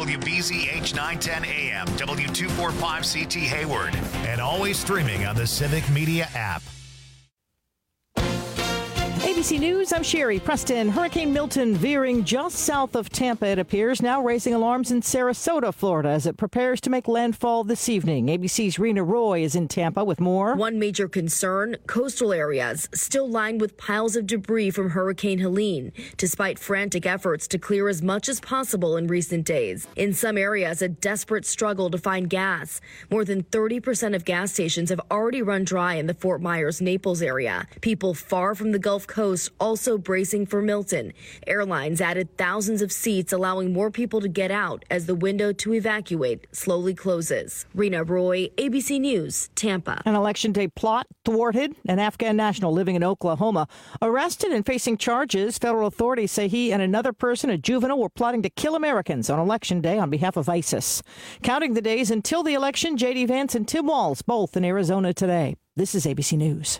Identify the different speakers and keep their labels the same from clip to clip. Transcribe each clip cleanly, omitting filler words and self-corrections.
Speaker 1: WBZH 910 AM, W245CT Hayward, and always streaming on the Civic Media app.
Speaker 2: ABC News, I'm Sherry Preston. Hurricane Milton veering just south of Tampa, it appears, now raising alarms in Sarasota, Florida, as it prepares to make landfall this evening. ABC's Rena Roy is in Tampa with more.
Speaker 3: One major concern, coastal areas still lined with piles of debris from Hurricane Helene, despite frantic efforts to clear as much as possible in recent days. In some areas, a desperate struggle to find gas. More than 30% of gas stations have already run dry in the Fort Myers, Naples area. People far from the Gulf Coast also bracing for Milton. Airlines added thousands of seats, allowing more people to get out as the window to evacuate slowly closes. Rena Roy, ABC News, Tampa.
Speaker 2: An Election Day plot thwarted. An Afghan national living in Oklahoma arrested and facing charges. Federal authorities say he and another person, a juvenile, were plotting to kill Americans on Election Day on behalf of ISIS. Counting the days until the election, J.D. Vance and Tim Walz both in Arizona today. This is ABC News.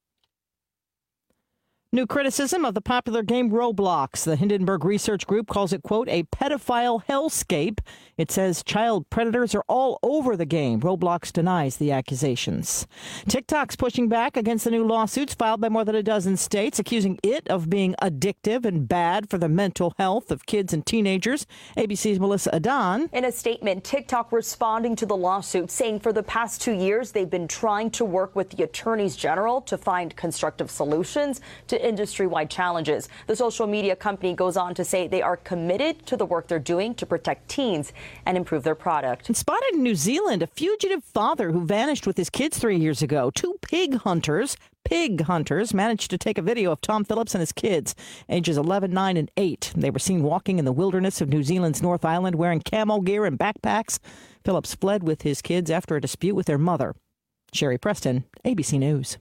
Speaker 2: New criticism of the popular game Roblox. The Hindenburg Research Group calls it, quote, a pedophile hellscape. It says child predators are all over the game. Roblox denies the accusations. TikTok's pushing back against the new lawsuits filed by more than a dozen states, accusing it of being addictive and bad for the mental health of kids and teenagers. ABC's Melissa Adan.
Speaker 4: In a statement, TikTok responding to the lawsuit, saying for the past 2 years, they've been trying to work with the attorneys general to find constructive solutions to industry-wide challenges. The social media company goes on to say they are committed to the work they're doing to protect teens and improve their product.
Speaker 2: And spotted in New Zealand, a fugitive father who vanished with his kids 3 years ago. Two pig hunters managed to take a video of Tom Phillips and his kids, ages 11, 9, and 8. They were seen walking in the wilderness of New Zealand's North Island wearing camel gear and backpacks. Phillips fled with his kids after a dispute with their mother. Sherry Preston, ABC News.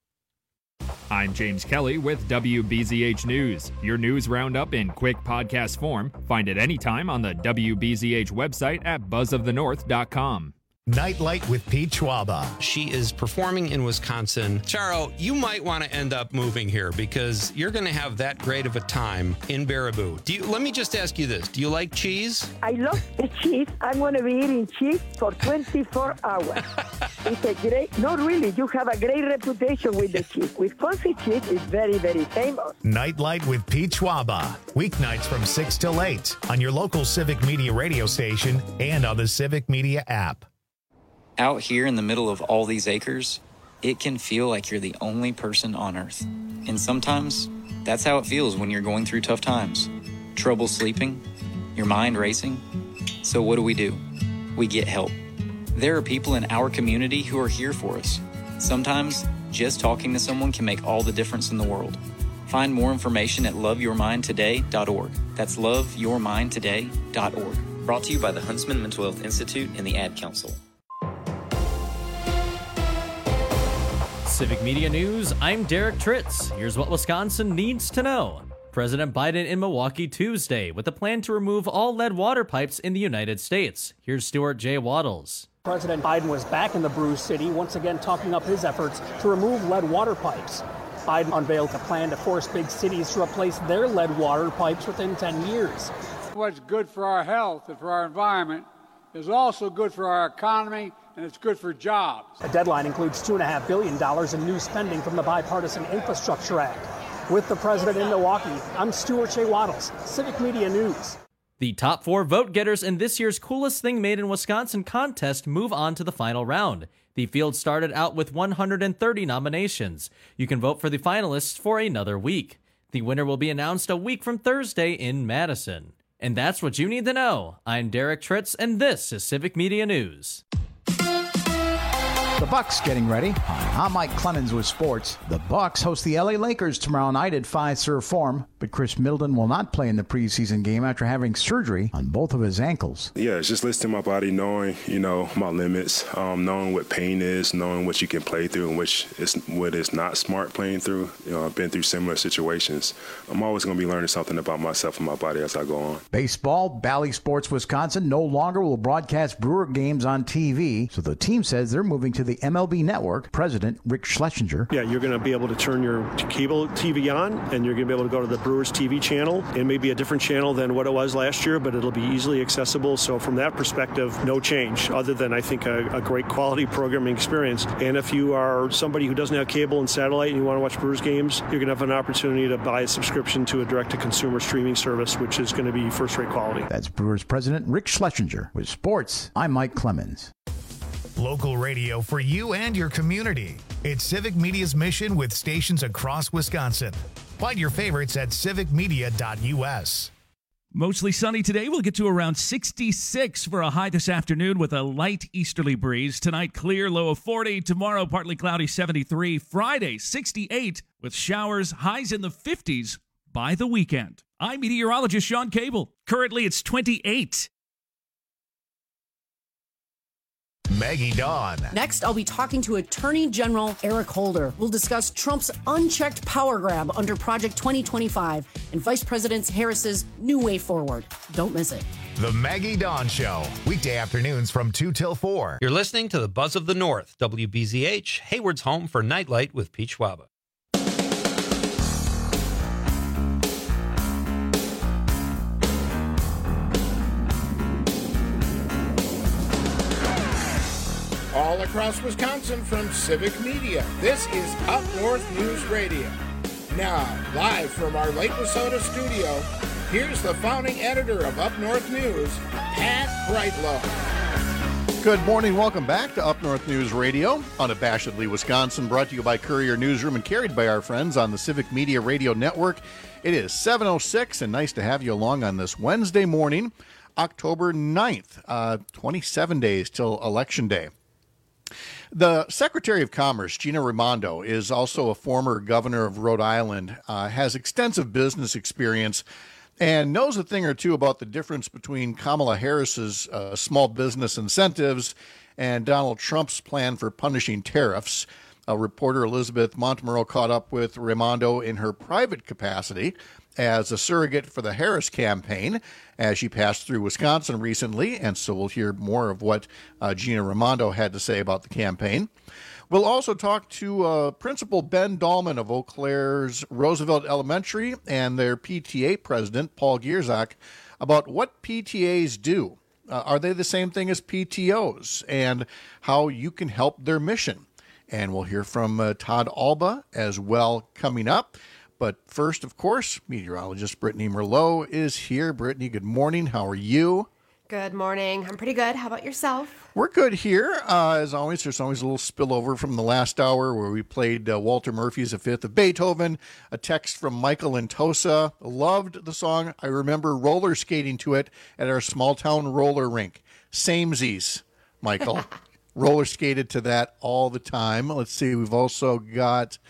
Speaker 5: I'm James Kelly with WBZH News. Your news roundup in quick podcast form. Find it anytime on the WBZH website at buzzofthenorth.com.
Speaker 1: Nightlight with Pete Schwaba.
Speaker 6: She is performing in Wisconsin. Charo, you might want to end up moving here because you're going to have that great of a time in Baraboo. Let me just ask you this. Do you like cheese?
Speaker 7: I love the cheese. I'm going to be eating cheese for 24 hours. It's a great, not really, you have a great reputation with the cheese. Wisconsin cheese is very, very famous.
Speaker 1: Nightlight with Pete Schwaba. Weeknights from 6 till 8 on your local Civic Media radio station and on the Civic Media app.
Speaker 8: Out here in the middle of all these acres, it can feel like you're the only person on Earth. And sometimes, that's how it feels when you're going through tough times. Trouble sleeping, your mind racing. So what do? We get help. There are people in our community who are here for us. Sometimes, just talking to someone can make all the difference in the world. Find more information at loveyourmindtoday.org. That's loveyourmindtoday.org. Brought to you by the Huntsman Mental Health Institute and the Ad Council.
Speaker 9: Civic Media News, I'm Derek Tritz. Here's what Wisconsin needs to know. President Biden in Milwaukee Tuesday with a plan to remove all lead water pipes in the United States. Here's Stuart J. Waddles.
Speaker 10: President Biden was back in the Bruce City, once again talking up his efforts to remove lead water pipes. Biden unveiled a plan to force big cities to replace their lead water pipes within 10 years.
Speaker 11: What's good for our health and for our environment is also good for our economy, and it's good for jobs.
Speaker 10: The deadline includes $2.5 billion in new spending from the Bipartisan Infrastructure Act. With the president in Milwaukee, I'm Stuart J. Waddles, Civic Media News.
Speaker 9: The top 4 vote getters in this year's Coolest Thing Made in Wisconsin contest move on to the final round. The field started out with 130 nominations. You can vote for the finalists for another week. The winner will be announced a week from Thursday in Madison. And that's what you need to know. I'm Derek Tritz, and this is Civic Media News.
Speaker 12: The Bucks getting ready. I'm Mike Clemens with sports. The Bucks host the LA Lakers tomorrow night at Fiserv Forum, but Chris Middleton will not play in the preseason game after having surgery on both of his ankles.
Speaker 13: Yeah, it's just listening to my body, knowing, my limits, knowing what pain is, knowing what you can play through and what is not smart playing through. I've been through similar situations. I'm always going to be learning something about myself and my body as I go on.
Speaker 12: Baseball, Bally Sports Wisconsin no longer will broadcast Brewer games on TV, so the team says they're moving to the MLB Network, President Rick Schlesinger.
Speaker 14: Yeah, you're going to be able to turn your cable TV on, and you're going to be able to go to the Brewers TV channel. It may be a different channel than what it was last year, but it'll be easily accessible. So from that perspective, no change, other than, I think, a great quality programming experience. And if you are somebody who doesn't have cable and satellite and you want to watch Brewers games, you're going to have an opportunity to buy a subscription to a direct-to-consumer streaming service, which is going to be first-rate quality.
Speaker 12: That's Brewers President Rick Schlesinger. With sports, I'm Mike Clemens.
Speaker 1: Local radio for you and your community. It's Civic Media's mission with stations across Wisconsin. Find your favorites at civicmedia.us.
Speaker 15: Mostly sunny today. We'll get to around 66 for a high this afternoon with a light easterly breeze. Tonight, clear, low of 40. Tomorrow, partly cloudy, 73. Friday, 68 with showers, highs in the 50s by the weekend. I'm meteorologist Sean Cable. Currently, it's 28.
Speaker 1: Maggie Dawn.
Speaker 16: Next, I'll be talking to Attorney General Eric Holder. We'll discuss Trump's unchecked power grab under Project 2025 and Vice President Harris's new way forward. Don't miss it.
Speaker 1: The Maggie Dawn Show. Weekday afternoons from 2 till 4.
Speaker 6: You're listening to the Buzz of the North, WBZH, Hayward's home for Nightlight with Pete Schwaba.
Speaker 17: All across Wisconsin from Civic Media, this is Up North News Radio. Now, live from our Lake Wissota studio, here's the founding editor of Up North News, Pat Brightlow.
Speaker 18: Good morning. Welcome back to Up North News Radio, unabashedly Wisconsin, brought to you by Courier Newsroom and carried by our friends on the Civic Media Radio Network. It is 7:06, and nice to have you along on this Wednesday morning, October 9th, 27 days till Election Day. The Secretary of Commerce, Gina Raimondo, is also a former governor of Rhode Island, has extensive business experience, and knows a thing or two about the difference between Kamala Harris's small business incentives and Donald Trump's plan for punishing tariffs. Reporter Elizabeth Montemurro caught up with Raimondo in her private capacity as a surrogate for the Harris campaign as she passed through Wisconsin recently, and so we'll hear more of what Gina Raimondo had to say about the campaign. We'll also talk to Principal Ben Dahlman of Eau Claire's Roosevelt Elementary and their PTA president, Paul Gierzak, about what PTAs do. Are they the same thing as PTOs, and how you can help their mission? And we'll hear from Todd Alba as well coming up. But first, of course, meteorologist Brittany Merlot is here. Brittany, good morning. How are you?
Speaker 19: Good morning. I'm pretty good. How about yourself?
Speaker 18: We're good here. As always, there's always a little spillover from the last hour where we played Walter Murphy's A Fifth of Beethoven, a text from Michael in Tosa. Loved the song. I remember roller skating to it at our small town roller rink. Samesies, Michael. Roller skated to that all the time. Let's see. We've also got...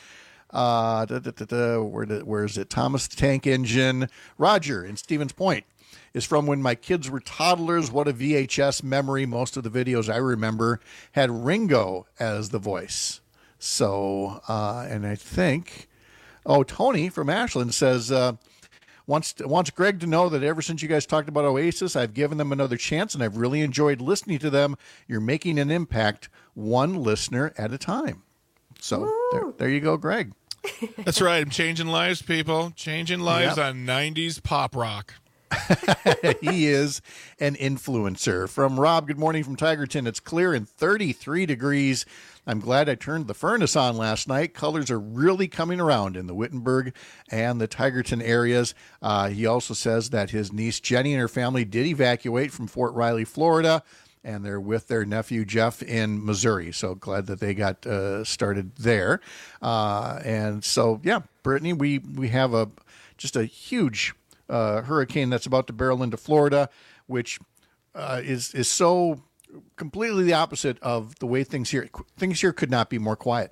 Speaker 18: where is it? Thomas the Tank Engine. Roger in Stevens Point is from when my kids were toddlers. What a VHS memory. Most of the videos I remember had Ringo as the voice. So, and I think, Tony from Ashland says, wants Greg to know that ever since you guys talked about Oasis, I've given them another chance and I've really enjoyed listening to them. You're making an impact one listener at a time. So there you go, Greg.
Speaker 20: That's right. I'm changing lives, people. Changing lives on 90s pop rock.
Speaker 18: He is an influencer. From Rob, good morning from Tigerton. It's clear and 33 degrees. I'm glad I turned the furnace on last night. Colors are really coming around in the Wittenberg and the Tigerton areas. He also says that his niece Jenny and her family did evacuate from Fort Riley, Florida, and they're with their nephew Jeff in Missouri. So glad that they got started there. And so, yeah, Brittany, we have just a huge hurricane that's about to barrel into Florida, which is so completely the opposite of the way things here. Things here could not be more quiet.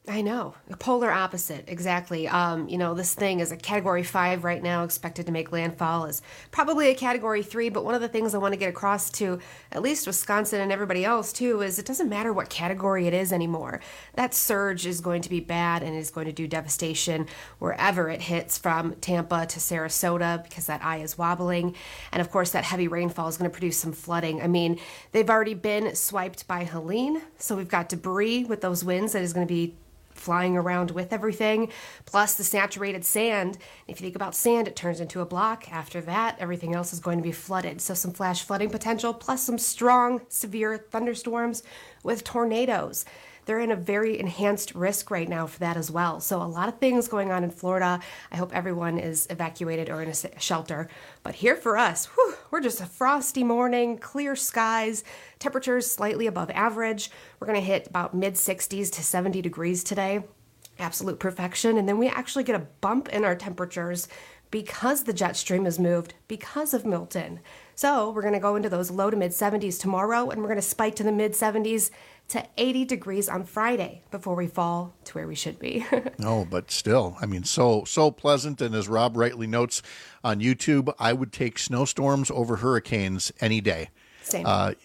Speaker 19: I know. A polar opposite, exactly. This thing is a Category 5 right now, expected to make landfall, is probably a Category 3, but one of the things I want to get across to at least Wisconsin and everybody else, too, is it doesn't matter what category it is anymore. That surge is going to be bad and is going to do devastation wherever it hits, from Tampa to Sarasota, because that eye is wobbling. And, of course, that heavy rainfall is going to produce some flooding. I mean, they've already been swiped by Helene, so we've got debris with those winds that is going to be flying around with everything, plus the saturated sand. If you think about sand, it turns into a block. After that, everything else is going to be flooded. So some flash flooding potential, plus some strong, severe thunderstorms with tornadoes. They're in a very enhanced risk right now for that as well. So a lot of things going on in Florida. I hope everyone is evacuated or in a shelter. But here for us, we're just a frosty morning, clear skies, temperatures slightly above average. We're going to hit about mid-60s to 70 degrees today. Absolute perfection. And then we actually get a bump in our temperatures because the jet stream has moved, because of Milton. So we're going to go into those low to mid-70s tomorrow, and we're going to spike to the mid-70s to 80 degrees on Friday before we fall to where we should be.
Speaker 18: No, but still, I mean, so pleasant. And as Rob rightly notes on YouTube, I would take snowstorms over hurricanes any day.
Speaker 19: Same.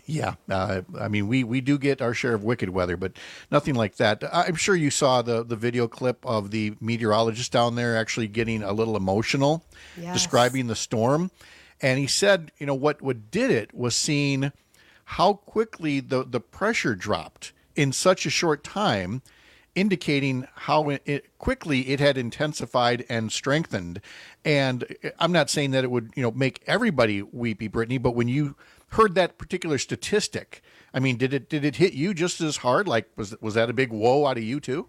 Speaker 18: I mean, we do get our share of wicked weather, but nothing like that. I'm sure you saw the video clip of the meteorologist down there actually getting a little emotional, describing the storm. And he said, what did it was seeing how quickly the pressure dropped in such a short time, indicating how quickly it had intensified and strengthened. And I'm not saying that it would, make everybody weepy, Brittany, but when you heard that particular statistic, I mean, did it hit you just as hard? Like, was that a big whoa out of you too?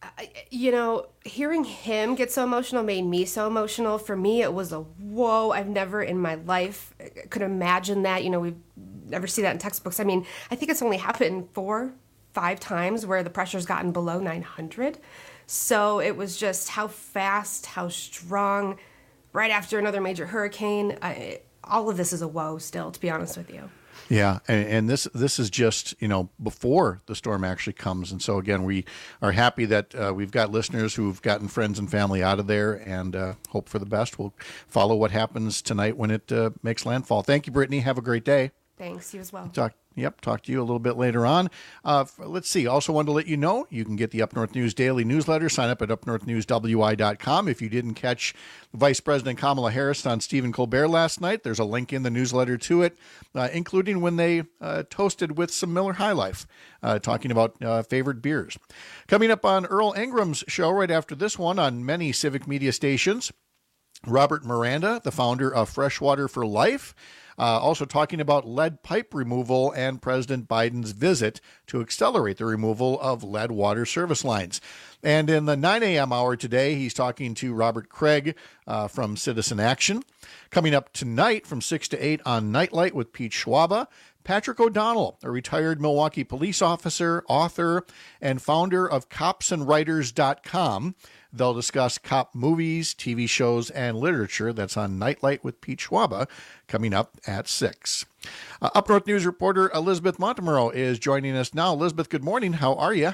Speaker 19: Hearing him get so emotional made me so emotional. For me, it was a whoa. I've never in my life could imagine that. We've never see that in textbooks. I mean, I think it's only happened 4-5 times where the pressure's gotten below 900. So it was just how fast, how strong, right after another major hurricane. All of this is a whoa still, to be honest with you.
Speaker 18: Yeah, and this is just, before the storm actually comes. And so, again, we are happy that we've got listeners who've gotten friends and family out of there, and hope for the best. We'll follow what happens tonight when it makes landfall. Thank you, Brittany. Have a great day.
Speaker 19: Thanks. You as well.
Speaker 18: Talk to you a little bit later on. Let's see. Also wanted to let you know, you can get the Up North News Daily newsletter. Sign up at upnorthnewswi.com. If you didn't catch Vice President Kamala Harris on Stephen Colbert last night, there's a link in the newsletter to it, including when they toasted with some Miller High Life, talking about favorite beers. Coming up on Earl Engram's show right after this one on many civic media stations, Robert Miranda, the founder of Freshwater for Life, also talking about lead pipe removal and President Biden's visit to accelerate the removal of lead water service lines. And in the 9 a.m. hour today, he's talking to Robert Craig from Citizen Action. Coming up tonight from 6 to 8 on Nightlight with Pete Schwaba, Patrick O'Donnell, a retired Milwaukee police officer, author, and founder of copsandwriters.com. They'll discuss cop movies, TV shows, and literature. That's on Nightlight with Pete Schwaba, coming up at 6. Up North News reporter Elizabeth Montemurro is joining us now. Elizabeth, good morning. How are you?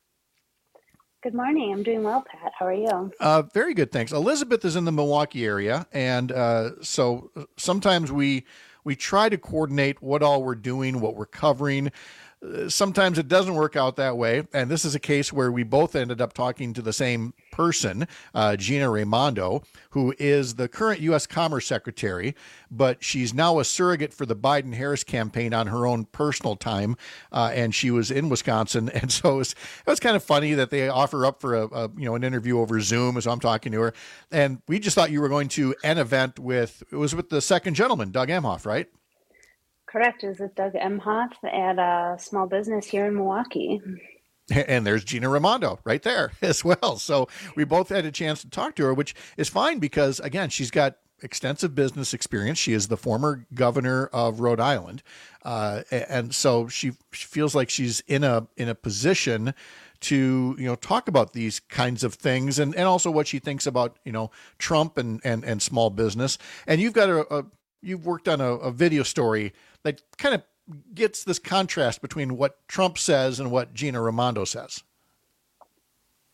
Speaker 21: Good morning. I'm doing well, Pat. How are you?
Speaker 18: Very good, thanks. Elizabeth is in the Milwaukee area, and so sometimes we try to coordinate what all we're doing, what we're covering. Sometimes it doesn't work out that way, and this is a case where we both ended up talking to the same person, Gina Raimondo, who is the current U.S. Commerce Secretary, but she's now a surrogate for the Biden-Harris campaign on her own personal time, and she was in Wisconsin, and so it was kind of funny that they offer up for an interview over Zoom as I'm talking to her, and we just thought you were going to an event with the second gentleman, Doug Emhoff, right?
Speaker 21: Correct. It was with Doug Emhoff at a small business here in Milwaukee.
Speaker 18: And there's Gina Raimondo right there as well. So we both had a chance to talk to her, which is fine because, again, she's got extensive business experience. She is the former governor of Rhode Island. And so she feels like she's in a position to, talk about these kinds of things and also what she thinks about, Trump and small business. And you've got you've worked on a video story that kind of gets this contrast between what Trump says and what Gina Raimondo says.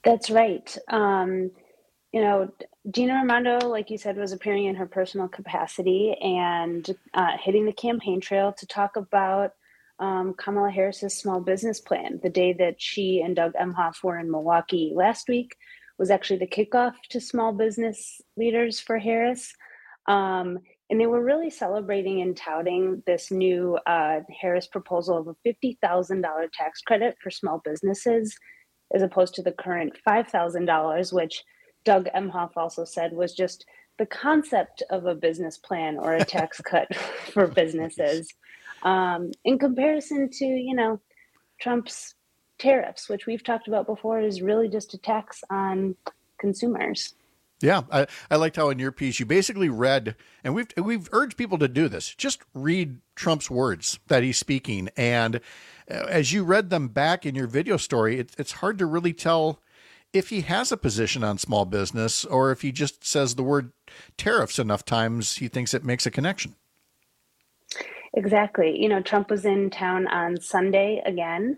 Speaker 21: That's right. Gina Raimondo, like you said, was appearing in her personal capacity and hitting the campaign trail to talk about Kamala Harris's small business plan. The day that she and Doug Emhoff were in Milwaukee last week was actually the kickoff to small business leaders for Harris. And they were really celebrating and touting this new Harris proposal of a $50,000 tax credit for small businesses, as opposed to the current $5,000, which Doug Emhoff also said was just the concept of a business plan or a tax cut for businesses, in comparison to, Trump's tariffs, which we've talked about before, is really just a tax on consumers.
Speaker 18: Yeah, I liked how in your piece you basically read, and we've urged people to do this, just read Trump's words that he's speaking. And as you read them back in your video story, it's hard to really tell if he has a position on small business or if he just says the word tariffs enough times he thinks it makes a connection.
Speaker 21: Exactly. Trump was in town on Sunday again.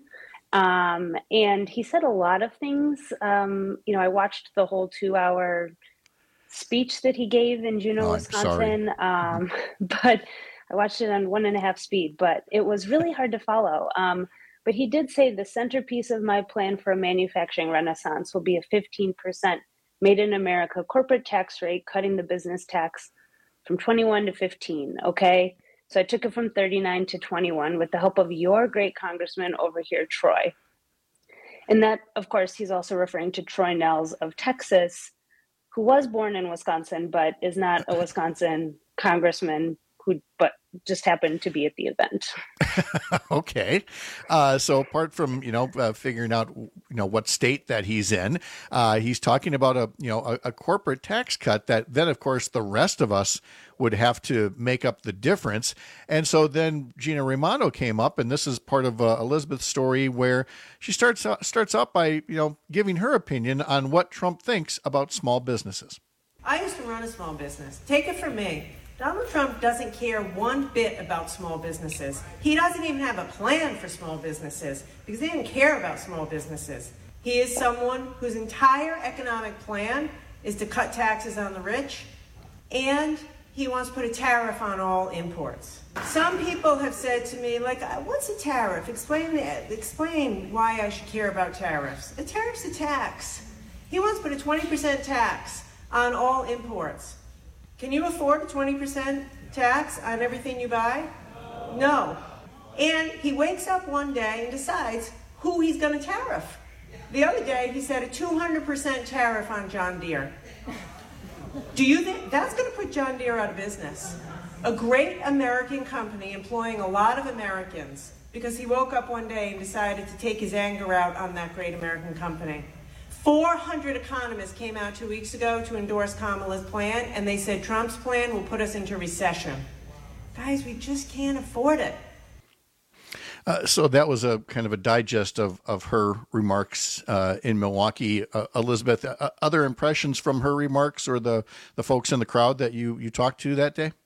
Speaker 21: And he said a lot of things. I watched the whole 2-hour speech that he gave in Juneau, Wisconsin. But I watched it on 1.5 speed, but it was really hard to follow. But he did say the centerpiece of my plan for a manufacturing renaissance will be a 15% made in America corporate tax rate, cutting the business tax from 21 to 15. Okay. So I took it from 39 to 21 with the help of your great congressman over here, Troy. And that, of course, he's also referring to Troy Nehls of Texas, who was born in Wisconsin, but is not a Wisconsin congressman but just happened to be at the event.
Speaker 18: Okay. So apart from, figuring out, what state that he's in, he's talking about a corporate tax cut that then, of course, the rest of us would have to make up the difference. And so then Gina Raimondo came up, and this is part of Elizabeth's story where she starts out by, giving her opinion on what Trump thinks about small businesses.
Speaker 3: I used to run a small business. Take it from me. Donald Trump doesn't care one bit about small businesses. He doesn't even have a plan for small businesses because he didn't care about small businesses. He is someone whose entire economic plan is to cut taxes on the rich, and he wants to put a tariff on all imports. Some people have said to me, what's a tariff? Explain why I should care about tariffs. A tariff's a tax. He wants to put a 20% tax on all imports. Can you afford a 20% tax on everything you buy? No. And he wakes up one day and decides who he's going to tariff. The other day, he said a 200% tariff on John Deere. Do you think that's going to put John Deere out of business? A great American company employing a lot of Americans because he woke up one day and decided to take his anger out on that great American company. 400 economists came out 2 weeks ago to endorse Kamala's plan, and they said Trump's plan will put us into recession. Guys, we just can't afford it.
Speaker 18: So that was a kind of a digest of her remarks in Milwaukee. Elizabeth, other impressions from her remarks or the folks in the crowd that you talked to that day?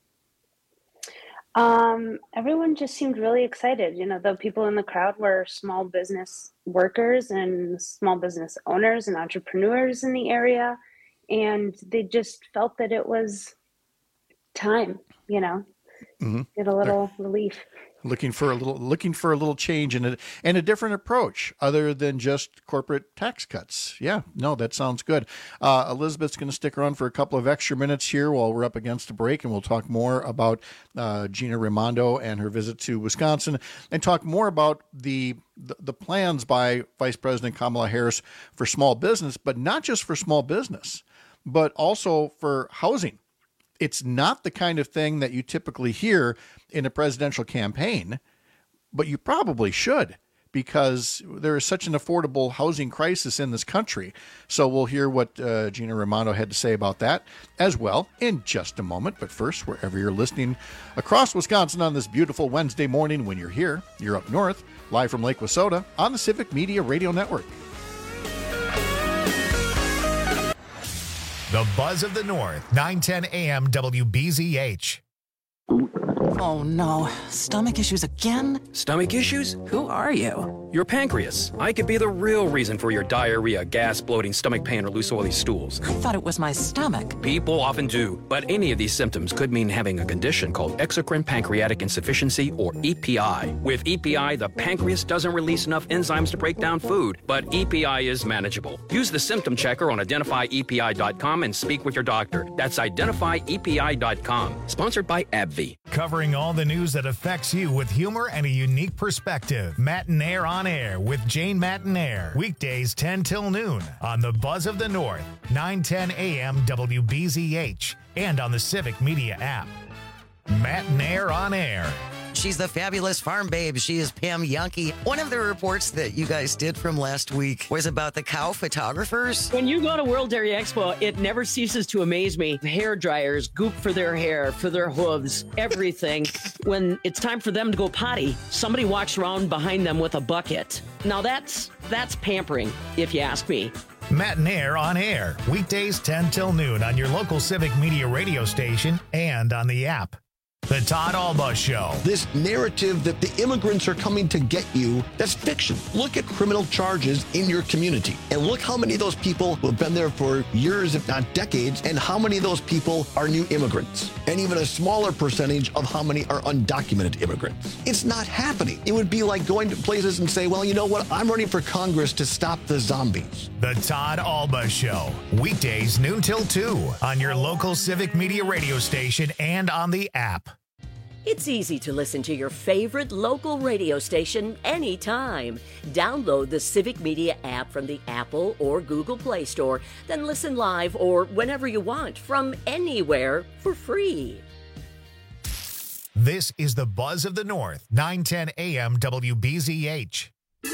Speaker 21: Everyone just seemed really excited. The people in the crowd were small business workers and small business owners and entrepreneurs in the area. And they just felt that it was time,
Speaker 18: Mm-hmm.
Speaker 21: Get a little relief.
Speaker 18: Looking for a little change and a different approach other than just corporate tax cuts. Yeah, no, that sounds good. Elizabeth's going to stick around for a couple of extra minutes here while we're up against a break, and we'll talk more about Gina Raimondo and her visit to Wisconsin, and talk more about the plans by Vice President Kamala Harris for small business, but not just for small business, but also for housing. It's not the kind of thing that you typically hear in a presidential campaign, but you probably should, because there is such an affordable housing crisis in this country. So we'll hear what Gina Raimondo had to say about that as well in just a moment. But first, wherever you're listening across Wisconsin on this beautiful Wednesday morning, when you're here, you're up north, live from Lake Wissota on the Civic Media Radio Network.
Speaker 1: The Buzz of the North, 910 AM WBZH.
Speaker 22: Oh no, stomach issues again?
Speaker 23: Stomach issues?
Speaker 22: Who are you?
Speaker 4: Your pancreas. I could be the real reason for your diarrhea, gas, bloating, stomach pain, or loose oily stools.
Speaker 22: I thought it was my stomach.
Speaker 4: People often do, but any of these symptoms could mean having a condition called exocrine pancreatic insufficiency, or EPI. With EPI, the pancreas doesn't release enough enzymes to break down food, but EPI is manageable. Use the symptom checker on identifyepi.com and speak with your doctor. That's identifyepi.com. Sponsored by AbbVie.
Speaker 1: Covering all the news that affects you with humor and a unique perspective. Mattinaire on Air with Jane Mattinaire. Weekdays 10 till noon on the Buzz of the North, 9:10 a.m. WBZH, and on the Civic Media app. Mattinaire on Air.
Speaker 23: She's the fabulous farm babe. She is Pam Yankee. One of the reports that you guys did from last week was about the cow photographers.
Speaker 24: When you go to World Dairy Expo, it never ceases to amaze me. Hair dryers, goop for their hair, for their hooves, everything. When it's time for them to go potty, somebody walks around behind them with a bucket. Now that's pampering, if you ask me.
Speaker 1: Mattinaire on Air. Weekdays 10 till noon on your local Civic Media radio station and on the app. The Todd Alba Show.
Speaker 25: This narrative that the immigrants are coming to get you, that's fiction. Look at criminal charges in your community and look how many of those people who have been there for years, if not decades, and how many of those people are new immigrants, and even a smaller percentage of how many are undocumented immigrants. It's not happening. It would be like going to places and say, well, you know what? I'm running for Congress to stop the zombies.
Speaker 1: The Todd Alba Show. Weekdays noon till 2 on your local Civic Media radio station and on the app.
Speaker 26: It's easy to listen to your favorite local radio station anytime. Download the Civic Media app from the Apple or Google Play Store, then listen live or whenever you want from anywhere for free.
Speaker 1: This is the Buzz of the North, 9:10 a.m. WBZH.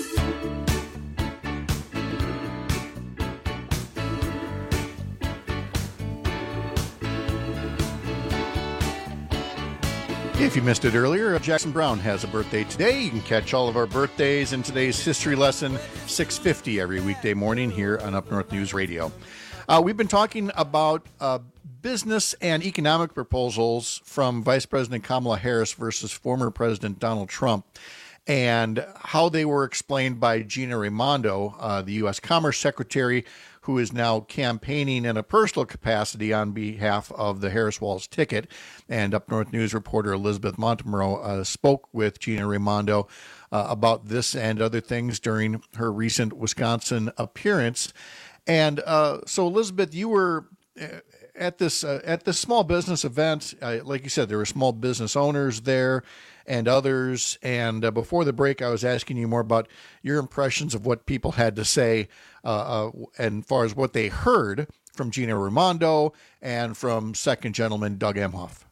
Speaker 18: If you missed it earlier, Jackson Brown has a birthday today. You can catch all of our birthdays in today's history lesson, 6:50 every weekday morning here on Up North News Radio. We've been talking about business and economic proposals from Vice President Kamala Harris versus former President Donald Trump, and how they were explained by Gina Raimondo, the U.S. Commerce Secretary, who is now campaigning in a personal capacity on behalf of the Harris-Walz ticket. And Up North News reporter Elizabeth Montemurro spoke with Gina Raimondo about this and other things during her recent Wisconsin appearance. And so, Elizabeth, you were at this small business event. Like you said, there were small business owners there and others. And before the break, I was asking you more about your impressions of what people had to say and as far as what they heard from Gina Raimondo and from second gentleman Doug Emhoff.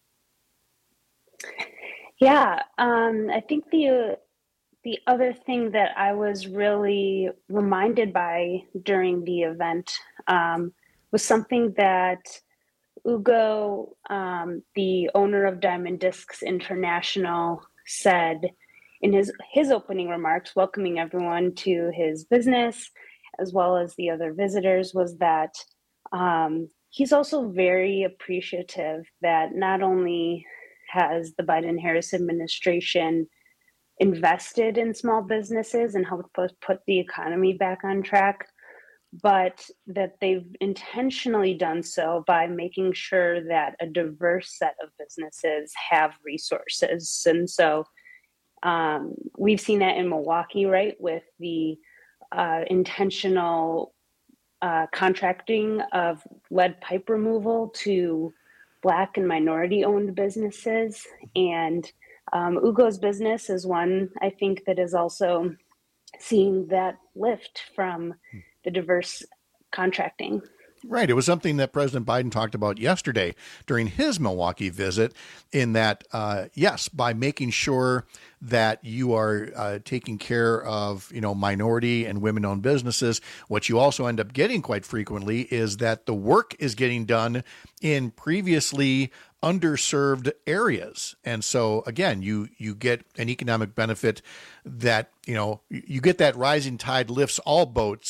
Speaker 21: Yeah, I think the other thing that I was really reminded by during the event was something that Ugo, the owner of Diamond Discs International, said in his opening remarks, welcoming everyone to his business, as well as the other visitors, was that he's also very appreciative that not only has the Biden-Harris administration invested in small businesses and helped put the economy back on track, but that they've intentionally done so by making sure that a diverse set of businesses have resources. And so we've seen that in Milwaukee, right, with the intentional contracting of lead pipe removal to Black and minority-owned businesses. And Ugo's business is one, I think, that is also seeing that lift from the diverse contracting.
Speaker 18: Right. It was something that President Biden talked about yesterday during his Milwaukee visit, in that, yes, by making sure that you are taking care of, minority and women-owned businesses, what you also end up getting quite frequently is that the work is getting done in previously underserved areas. And so, again, you get an economic benefit that, you get that rising tide lifts all boats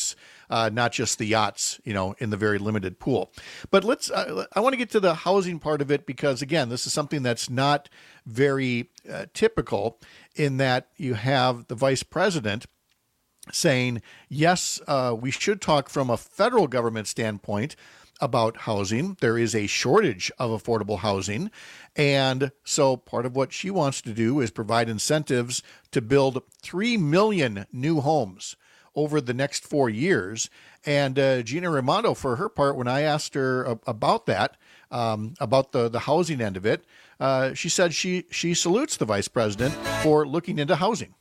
Speaker 18: not just the yachts, in the very limited pool. But I want to get to the housing part of it because, again, this is something that's not very typical in that you have the vice president saying, yes, we should talk from a federal government standpoint about housing. There is a shortage of affordable housing. And so part of what she wants to do is provide incentives to build 3 million new homes over the next 4 years. And Gina Raimondo, for her part, when I asked her about that, about the housing end of it, she said she salutes the vice president for looking into housing.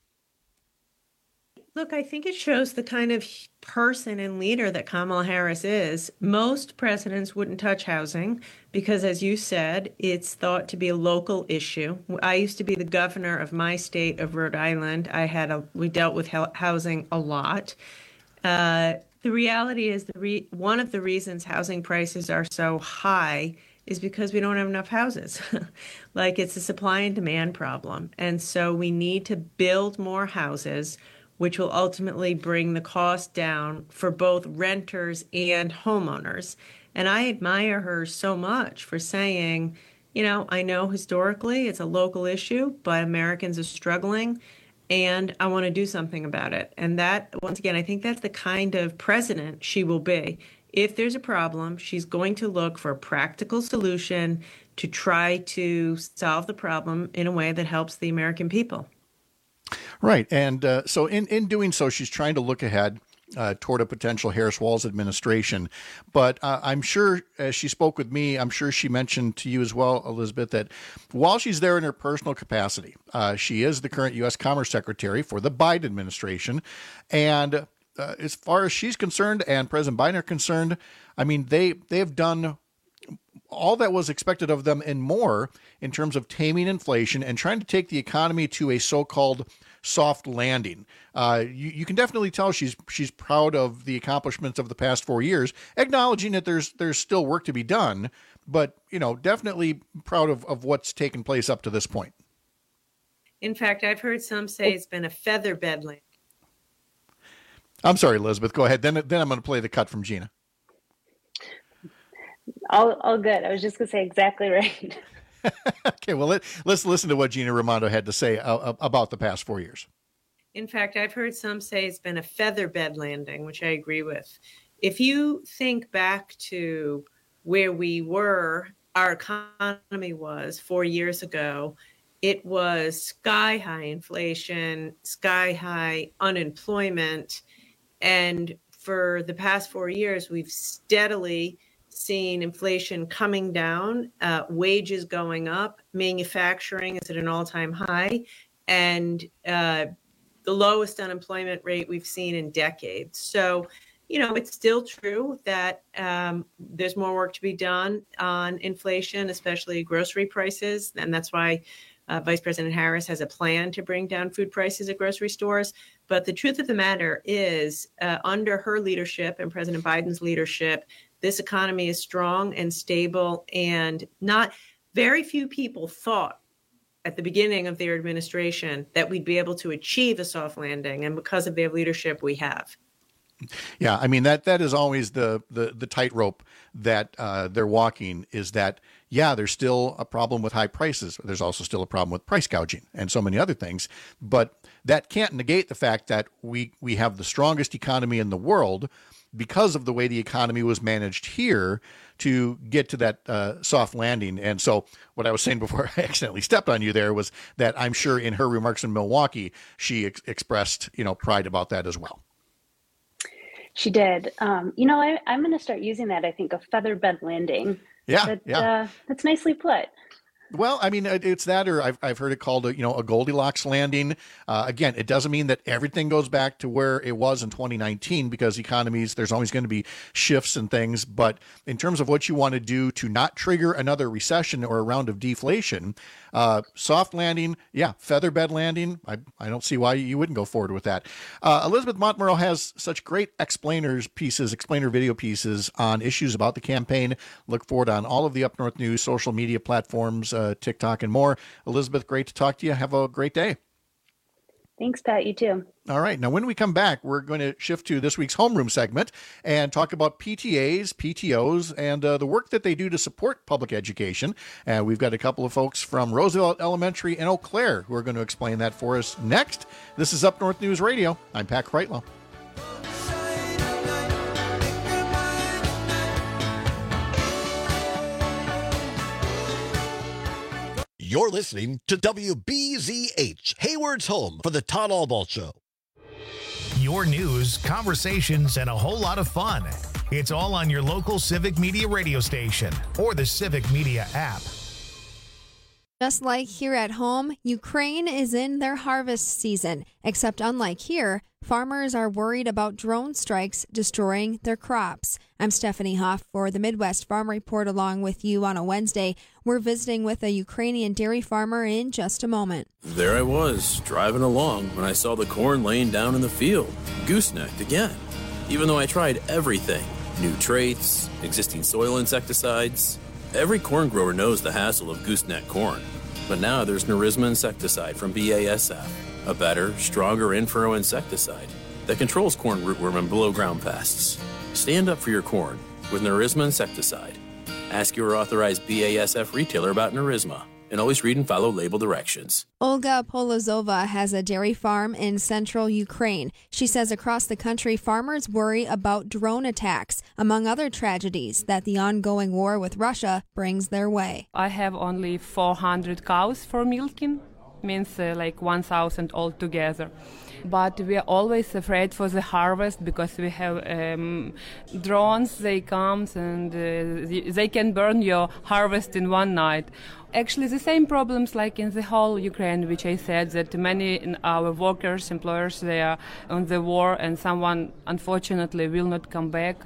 Speaker 3: Look, I think it shows the kind of person and leader that Kamala Harris is. Most presidents wouldn't touch housing because, as you said, it's thought to be a local issue. I used to be the governor of my state of Rhode Island. We dealt with housing a lot. The reality is one of the reasons housing prices are so high is because we don't have enough houses. Like, it's a supply and demand problem. And so we need to build more houses, which will ultimately bring the cost down for both renters and homeowners. And I admire her so much for saying, I know historically it's a local issue, but Americans are struggling, and I want to do something about it. And that, once again, I think that's the kind of president she will be. If there's a problem, she's going to look for a practical solution to try to solve the problem in a way that helps the American people.
Speaker 18: Right. And so in doing so, she's trying to look ahead toward a potential Harris-Walz administration. But I'm sure, as she spoke with me, I'm sure she mentioned to you as well, Elizabeth, that while she's there in her personal capacity, she is the current U.S. Commerce Secretary for the Biden administration. And as far as she's concerned and President Biden are concerned, I mean, they have done all that was expected of them and more in terms of taming inflation and trying to take the economy to a so-called soft landing. You can definitely tell she's proud of the accomplishments of the past 4 years, acknowledging that there's still work to be done, but definitely proud of what's taken place up to this point.
Speaker 3: In fact, I've heard some say it's been a feather bed landing.
Speaker 18: I'm sorry, Elizabeth. Go ahead. Then I'm going to play the cut from Gina.
Speaker 21: All good. I was just going to say exactly right.
Speaker 18: Okay, well, let's listen to what Gina Raimondo had to say about the past 4 years.
Speaker 3: In fact, I've heard some say it's been a feather bed landing, which I agree with. If you think back to where we were, our economy was 4 years ago, it was sky high inflation, sky high unemployment. And for the past 4 years, we've steadily seen inflation coming down, wages going up, manufacturing is at an all-time high, and the lowest unemployment rate we've seen in decades. So, it's still true that there's more work to be done on inflation, especially grocery prices, and that's why Vice President Harris has a plan to bring down food prices at grocery stores. But the truth of the matter is, under her leadership and President Biden's leadership, this economy is strong and stable, and not very few people thought at the beginning of their administration that we'd be able to achieve a soft landing. And because of their leadership, we have.
Speaker 18: Yeah, I mean, that is always the tightrope that they're walking, is that, yeah, there's still a problem with high prices. There's also still a problem with price gouging and so many other things. But that can't negate the fact that we have the strongest economy in the world because of the way the economy was managed here to get to that soft landing. And so what I was saying before I accidentally stepped on you there was that I'm sure in her remarks in Milwaukee, she expressed, pride about that as well.
Speaker 21: She did. I'm going to start using that. I think a feather bed landing.
Speaker 18: Yeah.
Speaker 21: That's nicely put.
Speaker 18: Well, I mean, it's that, or I've heard it called a Goldilocks landing. Again, it doesn't mean that everything goes back to where it was in 2019, because economies, there's always going to be shifts and things. But in terms of what you want to do to not trigger another recession or a round of deflation, soft landing, feather bed landing, I don't see why you wouldn't go forward with that. Elizabeth Montmoreau has such great explainer video pieces on issues about the campaign. Look for it on all of the Up North News social media platforms, TikTok and more. Elizabeth, great to talk to you. Have a great day.
Speaker 21: Thanks, Pat. You too.
Speaker 18: All right. Now, when we come back, we're going to shift to this week's homeroom segment and talk about PTAs, PTOs, and the work that they do to support public education. And we've got a couple of folks from Roosevelt Elementary and Eau Claire who are going to explain that for us next. This is Up North News Radio. I'm Pat Kreitlow.
Speaker 25: You're listening to WBZH, Hayward's home for the Todd Albaugh Show.
Speaker 1: Your news, conversations, and a whole lot of fun. It's all on your local Civic Media radio station or the Civic Media app.
Speaker 2: Just like here at home, Ukraine is in their harvest season, except unlike here, farmers are worried about drone strikes destroying their crops. I'm Stephanie Hoff for the Midwest Farm Report along with you on a Wednesday. We're visiting with a Ukrainian dairy farmer in just a moment.
Speaker 5: There I was, driving along when I saw the corn laying down in the field, goosenecked again. Even though I tried everything, new traits, existing soil insecticides, every corn grower knows the hassle of gooseneck corn. But now there's Nerisma insecticide from BASF, a better, stronger in-furrow insecticide that controls corn rootworm and below-ground pests. Stand up for your corn with Nerisma insecticide. Ask your authorized BASF retailer about Nerisma, and always read and follow label directions.
Speaker 2: Olga Polozova has a dairy farm in central Ukraine. She says across the country, farmers worry about drone attacks, among other tragedies that the ongoing war with Russia brings their way.
Speaker 7: I have only 400 cows for milking, means like 1,000 altogether. But we are always afraid for the harvest because we have drones, they come and they can burn your harvest in one night. Actually, the same problems like in the whole Ukraine, which I said that many in our workers, employers, they are on the war and someone unfortunately will not come back.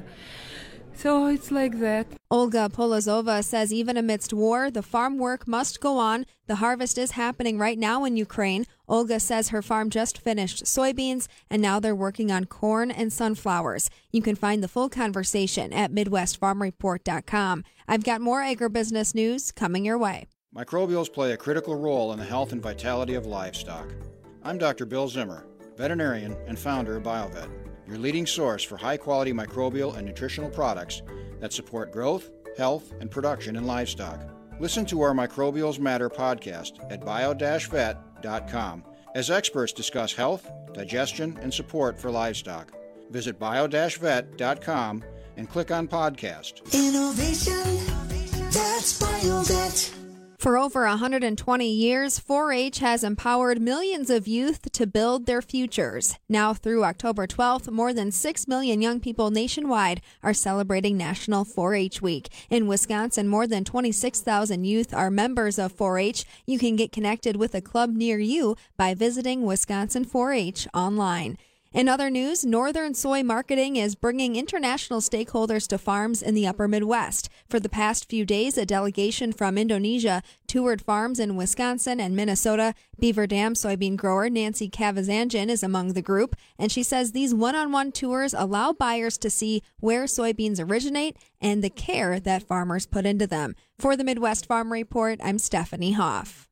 Speaker 7: So it's like that.
Speaker 2: Olga Polozova says even amidst war, the farm work must go on. The harvest is happening right now in Ukraine. Olga says her farm just finished soybeans, and now they're working on corn and sunflowers. You can find the full conversation at MidwestFarmReport.com. I've got more agribusiness news coming your way.
Speaker 8: Microbials play a critical role in the health and vitality of livestock. I'm Dr. Bill Zimmer, veterinarian and founder of BioVet, your leading source for high-quality microbial and nutritional products that support growth, health, and production in livestock. Listen to our Microbials Matter podcast at bio-vet.com as experts discuss health, digestion, and support for livestock. Visit bio-vet.com and click on podcast.
Speaker 11: Innovation, that's BioVet.
Speaker 2: For over 120 years, 4-H has empowered millions of youth to build their futures. Now through October 12th, more than 6 million young people nationwide are celebrating National 4-H Week. In Wisconsin, more than 26,000 youth are members of 4-H. You can get connected with a club near you by visiting Wisconsin 4-H online. In other news, Northern Soy Marketing is bringing international stakeholders to farms in the upper Midwest. For the past few days, a delegation from Indonesia toured farms in Wisconsin and Minnesota. Beaver Dam soybean grower Nancy Kavazanjan is among the group, and she says these one-on-one tours allow buyers to see where soybeans originate and the care that farmers put into them. For the Midwest Farm Report, I'm Stephanie Hoff.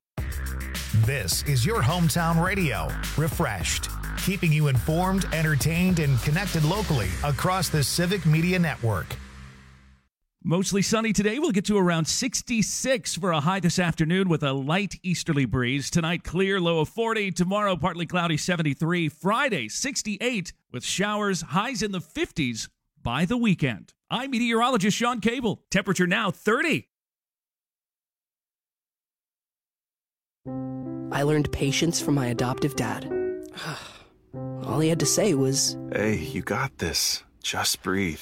Speaker 1: This is your hometown radio, Refreshed, keeping you informed, entertained, and connected locally across the Civic Media Network.
Speaker 15: Mostly sunny today. We'll get to around 66 for a high this afternoon with a light easterly breeze. Tonight, clear, low of 40. Tomorrow, partly cloudy, 73. Friday, 68 with showers, highs in the 50s by the weekend. I'm meteorologist Sean Cable. Temperature now 30.
Speaker 22: I learned patience from my adoptive dad. All he had to say was,
Speaker 27: "Hey, you got this. Just breathe."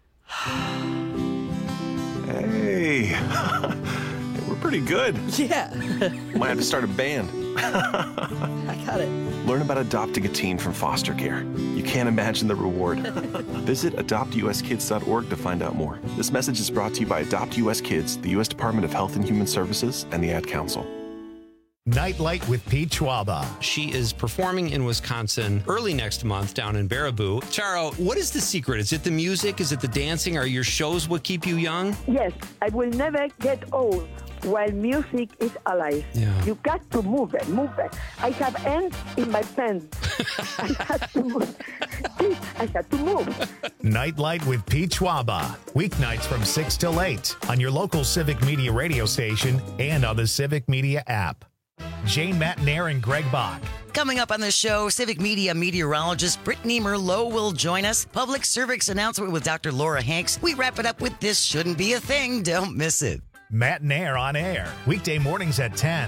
Speaker 27: Hey, we're pretty good.
Speaker 22: Yeah.
Speaker 27: Might have to start a band.
Speaker 22: I got it.
Speaker 27: Learn about adopting a teen from foster care. You can't imagine the reward. Visit adoptuskids.org to find out more. This message is brought to you by Adopt US Kids, the U.S. Department of Health and Human Services, and the Ad Council.
Speaker 1: Nightlight with Pete Schwaba.
Speaker 6: She is performing in Wisconsin early next month down in Baraboo. Charo, what is the secret? Is it the music? Is it the dancing? Are your shows what keep you young?
Speaker 28: Yes, I will never get old.
Speaker 9: while music is alive.
Speaker 6: Yeah.
Speaker 9: You got to move it. I have ants in my pants. I had to move. I had to move.
Speaker 1: Nightlight with Pete Schwaba. Weeknights from 6 till 8 on your local Civic Media radio station and on the Civic Media app. Jane Matnair and Greg Bach.
Speaker 23: Coming up on the show, Civic Media meteorologist Brittany Merlot will join us. Public service announcement with Dr. Laura Hanks. We wrap it up with This Shouldn't Be a Thing. Don't miss it.
Speaker 1: Matnair on air. Weekday mornings at 10.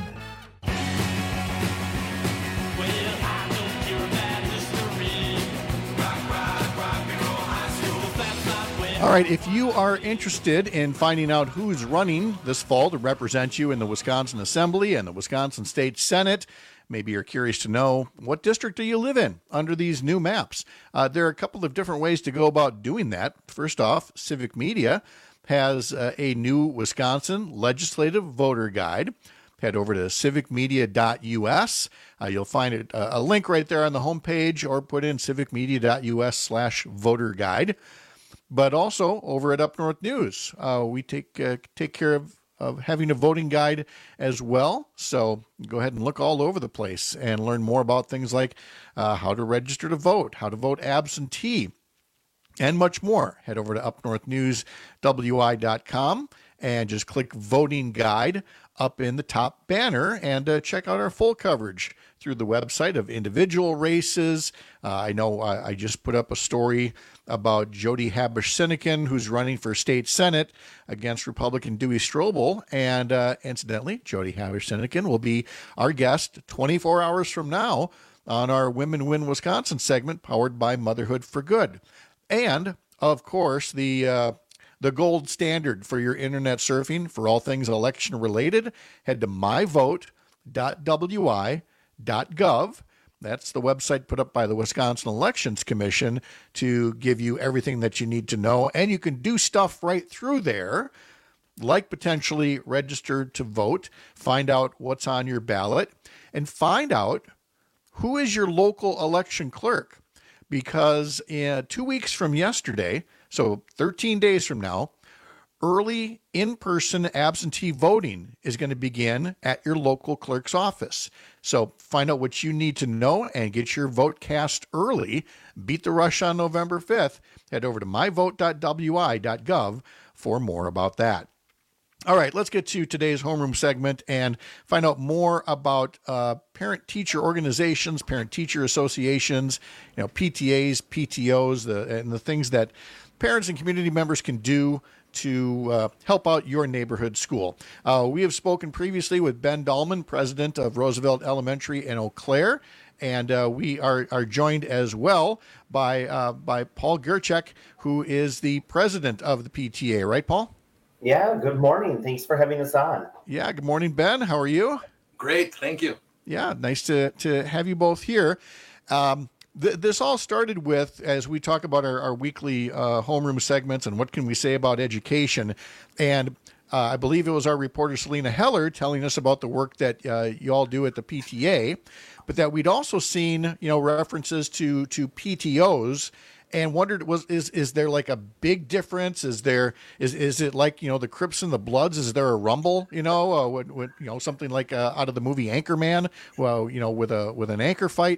Speaker 18: All right, if you are interested in finding out who's running this fall to represent you in the Wisconsin Assembly and the Wisconsin State Senate, maybe you're curious to know what district do you live in under these new maps. There are a couple of different ways to go about doing that. First off, Civic Media has a new Wisconsin legislative voter guide. Head over to civicmedia.us. You'll find a link right there on the homepage, or put in civicmedia.us/voter guide. But also over at Up North News, we take care of having a voting guide as well. So go ahead and look all over the place and learn more about things like how to register to vote, how to vote absentee, and much more. Head over to upnorthnewswi.com and just click Voting Guide up in the top banner and check out our full coverage through the website of individual races. I know I just put up a story about Jody Habush-Sinekin, who's running for state senate against Republican Dewey Strobel. And incidentally, Jody Habush-Sinekin will be our guest 24 hours from now on our Women Win Wisconsin segment powered by Motherhood for Good. And, of course, the gold standard for your internet surfing for all things election related, head to myvote.wi.gov. That's the website put up by the Wisconsin Elections Commission to give you everything that you need to know. And you can do stuff right through there, like potentially register to vote, find out what's on your ballot, and find out who is your local election clerk. Because 2 weeks from yesterday, so 13 days from now, early in-person absentee voting is going to begin at your local clerk's office. So find out what you need to know and get your vote cast early. Beat the rush on November 5th. Head over to myvote.wi.gov for more about that. All right, let's get to today's homeroom segment and find out more about parent-teacher organizations, parent-teacher associations, PTAs, PTOs, and the things that parents and community members can do to help out your neighborhood school. We have spoken previously with Ben Dahlman, president of Roosevelt Elementary in Eau Claire, and we are joined as well by Paul Gerchek, who is the president of the PTA. Right, Paul?
Speaker 10: Yeah, good morning. Thanks for having us on.
Speaker 18: Yeah, good morning, Ben. How are you?
Speaker 12: Great, thank you.
Speaker 18: Yeah, nice to have you both here. This all started with, as we talk about our weekly homeroom segments and what can we say about education, and I believe it was our reporter Selena Heller telling us about the work that you all do at the PTA, but that we'd also seen references to PTOs, and wondered, is there like a big difference? Is it like the Crips and the Bloods? Is there a rumble? Something like out of the movie Anchorman? Well, with an anchor fight.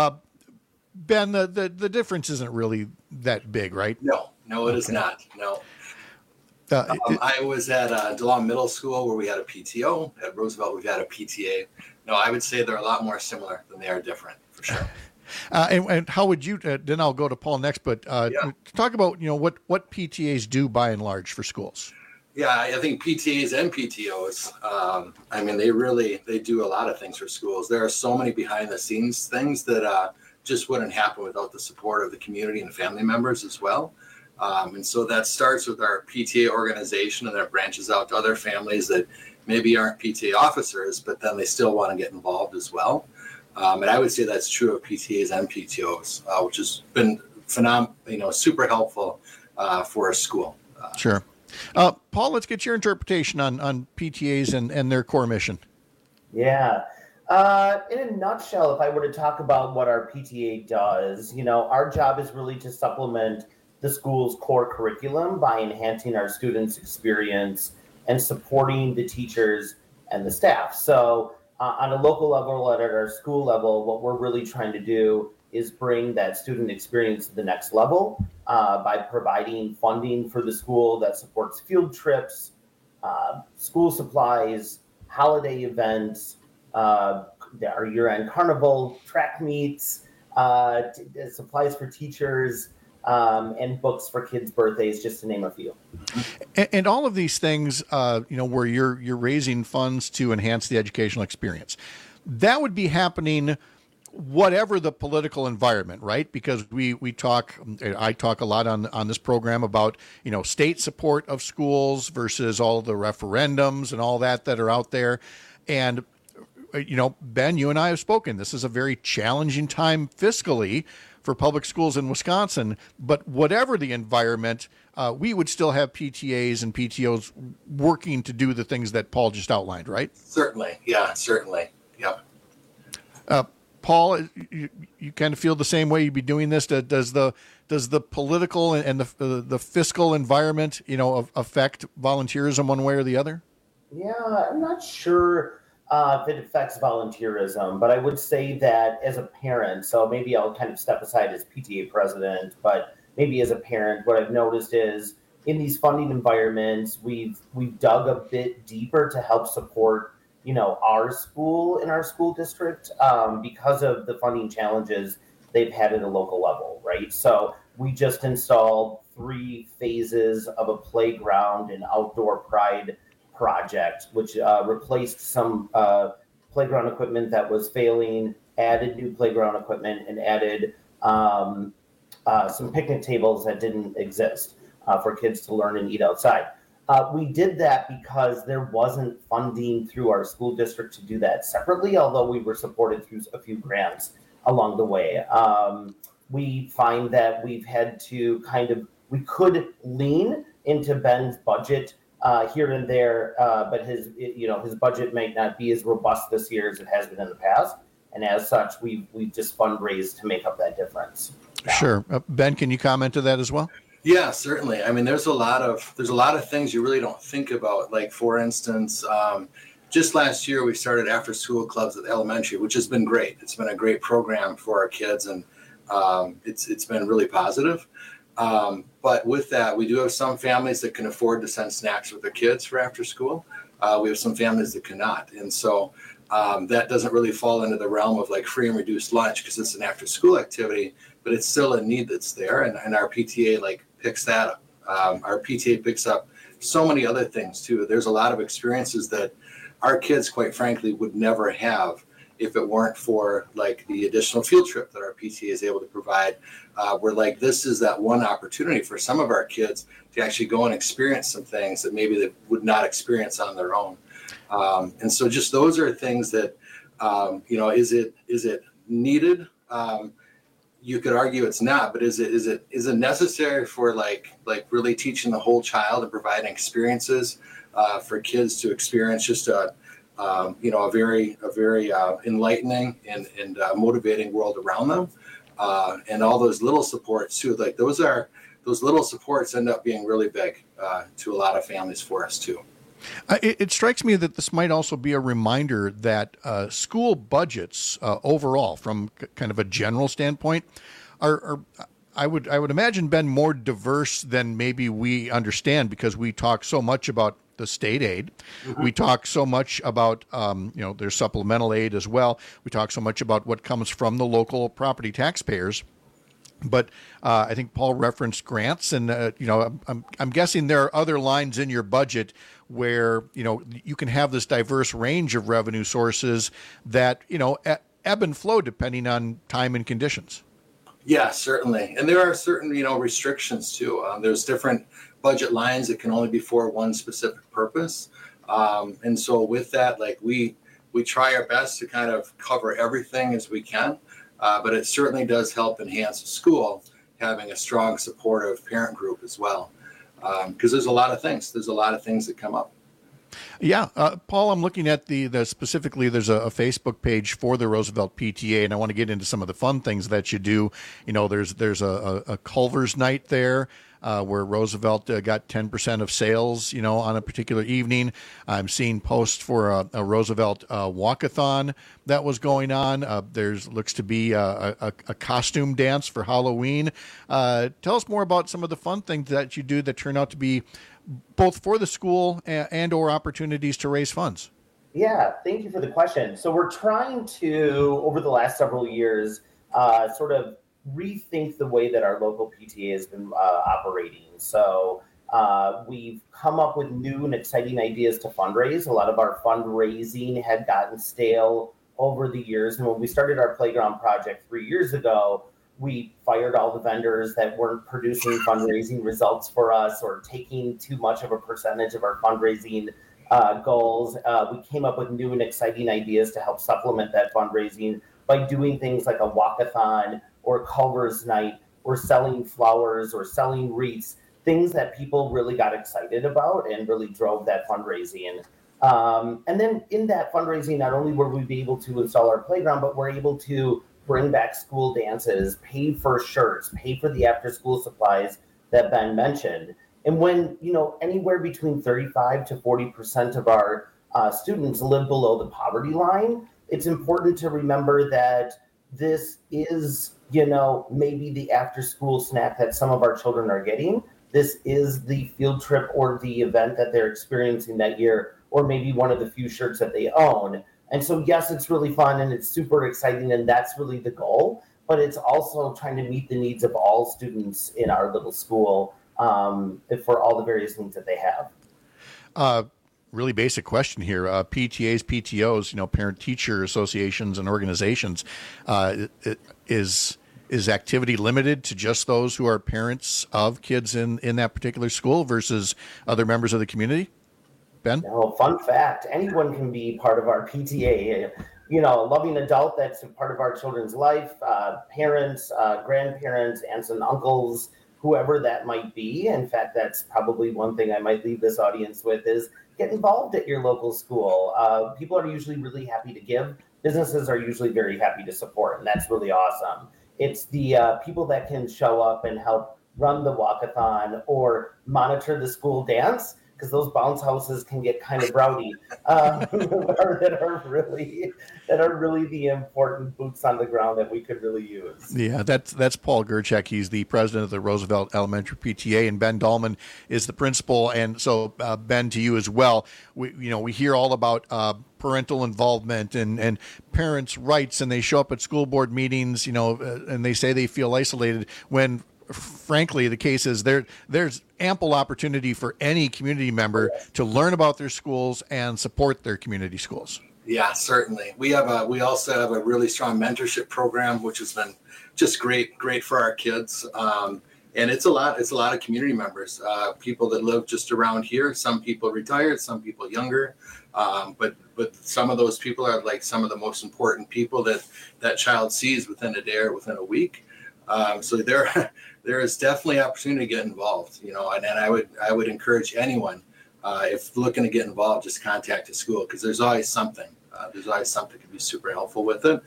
Speaker 18: Ben, the difference isn't really that big, right?
Speaker 12: No, it is not. No. I was at DeLong Middle School where we had a PTO. At Roosevelt, we've had a PTA. No, I would say they're a lot more similar than they are different, for sure.
Speaker 18: And how would you? Then I'll go to Paul next. But talk about what PTAs do by and large for schools.
Speaker 12: Yeah, I think PTAs and PTOs. They do a lot of things for schools. There are so many behind the scenes things that just wouldn't happen without the support of the community and family members as well. And so that starts with our PTA organization, and that branches out to other families that maybe aren't PTA officers, but then they still want to get involved as well. And I would say that's true of PTAs and PTOs, which has been phenomenal, super helpful for a school.
Speaker 18: Sure. Paul, let's get your interpretation on PTAs and their core mission.
Speaker 10: Yeah. In a nutshell, if I were to talk about what our PTA does, our job is really to supplement the school's core curriculum by enhancing our students' experience and supporting the teachers and the staff. So on a local level, at our school level, what we're really trying to do is bring that student experience to the next level by providing funding for the school that supports field trips, school supplies, holiday events, our year-end carnival, track meets, supplies for teachers, and books for kids' birthdays, just to name a few.
Speaker 18: And all of these things, where you're raising funds to enhance the educational experience, that would be happening whatever the political environment, right? Because I talk a lot on this program about, state support of schools versus all the referendums and all that are out there. And, Ben, you and I have spoken. This is a very challenging time fiscally for public schools in Wisconsin, but whatever the environment, we would still have PTAs and PTOs working to do the things that Paul just outlined, right?
Speaker 12: Certainly. Yeah, certainly. Yep.
Speaker 18: Paul, you kind of feel the same way you'd be doing this? Does the political and the fiscal environment, affect volunteerism one way or the other?
Speaker 10: Yeah, I'm not sure if it affects volunteerism, but I would say that as a parent, so maybe I'll kind of step aside as PTA president, but maybe as a parent, what I've noticed is in these funding environments, we've dug a bit deeper to help support our school in our school district because of the funding challenges they've had at a local level, right? So we just installed 3 phases of a playground and outdoor pride project, which replaced some playground equipment that was failing, added new playground equipment, and added some picnic tables that didn't exist for kids to learn and eat outside. We did that because there wasn't funding through our school district to do that separately, although we were supported through a few grants along the way. We find that we've had to we could lean into Ben's budget here and there, but his budget might not be as robust this year as it has been in the past. And as such, we've just fundraised to make up that difference.
Speaker 18: Sure. Ben, can you comment to that as well?
Speaker 12: Yeah, certainly. I mean, there's a lot of things you really don't think about. Like, for instance, just last year we started after school clubs at the elementary, which has been great. It's been a great program for our kids, and it's been really positive. But with that, we do have some families that can afford to send snacks with their kids for after school. We have some families that cannot, and so that doesn't really fall into the realm of like free and reduced lunch because it's an after school activity, but it's still a need that's there, and our PTA picks that up. Our PTA picks up so many other things too. There's a lot of experiences that our kids, quite frankly, would never have if it weren't for the additional field trip that our PTA is able to provide. Where this is that one opportunity for some of our kids to actually go and experience some things that maybe they would not experience on their own. And so just those are things that, is it needed? You could argue it's not, but is it necessary for really teaching the whole child and providing experiences for kids to experience just a very enlightening and motivating world around them, and all those little supports too. Those little supports end up being really big to a lot of families for us too.
Speaker 18: It strikes me that this might also be a reminder that school budgets overall, from kind of a general standpoint, are I would imagine, Ben, more diverse than maybe we understand, because we talk so much about the state aid. Mm-hmm. We talk so much about there's supplemental aid as well. We talk so much about what comes from the local property taxpayers. But I think Paul referenced grants, and I'm guessing there are other lines in your budget where you can have this diverse range of revenue sources that ebb and flow depending on time and conditions.
Speaker 12: Yeah, certainly, and there are certain restrictions too. There's different budget lines that can only be for one specific purpose, and so with that, we try our best to kind of cover everything as we can. But it certainly does help enhance a school having a strong supportive parent group as well, because there's a lot of things. There's a lot of things that come up.
Speaker 18: Yeah, Paul, I'm looking at the specifically. There's a Facebook page for the Roosevelt PTA, and I want to get into some of the fun things that you do. There's a Culver's night there. where Roosevelt got 10% of sales, on a particular evening. I'm seeing posts for a Roosevelt walkathon that was going on. There's looks to be a costume dance for Halloween. Tell us more about some of the fun things that you do that turn out to be both for the school and or opportunities to raise funds.
Speaker 10: Yeah, thank you for the question. So we're trying to, over the last several years, sort of rethink the way that our local PTA has been operating. So we've come up with new and exciting ideas to fundraise. A lot of our fundraising had gotten stale over the years. And when we started our playground project 3 years ago, we fired all the vendors that weren't producing fundraising results for us or taking too much of a percentage of our fundraising goals. We came up with new and exciting ideas to help supplement that fundraising by doing things like a walkathon or Culver's night or selling flowers or selling wreaths, things that people really got excited about and really drove that fundraising. And then in that fundraising, not only were we able to install our playground, but we're able to bring back school dances, pay for shirts, pay for the after school supplies that Ben mentioned. And when, anywhere between 35 to 40% of our students live below the poverty line, it's important to remember that this is, maybe the after school snack that some of our children are getting. This is the field trip or the event that they're experiencing that year, or maybe one of the few shirts that they own. And so, yes, it's really fun and it's super exciting, and that's really the goal. But it's also trying to meet the needs of all students in our little school for all the various needs that they have.
Speaker 18: Really basic question here. PTAs, PTOs, parent-teacher associations and organizations, is activity limited to just those who are parents of kids in that particular school versus other members of the community? Ben?
Speaker 10: No, fun fact. Anyone can be part of our PTA. A loving adult that's a part of our children's life, parents, grandparents, aunts and uncles, whoever that might be. In fact, that's probably one thing I might leave this audience with is get involved at your local school. People are usually really happy to give. Businesses are usually very happy to support, and that's really awesome. It's the people that can show up and help run the walkathon or monitor the school dance, because those bounce houses can get kind of rowdy, that are really the important boots on the ground that we could really use.
Speaker 18: Yeah, that's Paul Gerchek. He's the president of the Roosevelt Elementary PTA, and Ben Dahlman is the principal. And so, Ben, to you as well. We hear all about parental involvement and parents' rights, and they show up at school board meetings, and they say they feel isolated when, frankly, the case is there's ample opportunity for any community member to learn about their schools and support their community schools.
Speaker 12: Yeah, certainly. We also have a really strong mentorship program, which has been just great for our kids. And it's a lot of community members, people that live just around here. Some people retired, some people younger. But some of those people are like some of the most important people that child sees within a day or within a week. So there is definitely opportunity to get involved, and I would encourage anyone, if looking to get involved, just contact the school, because there's always something. There's always something that can be super helpful with it.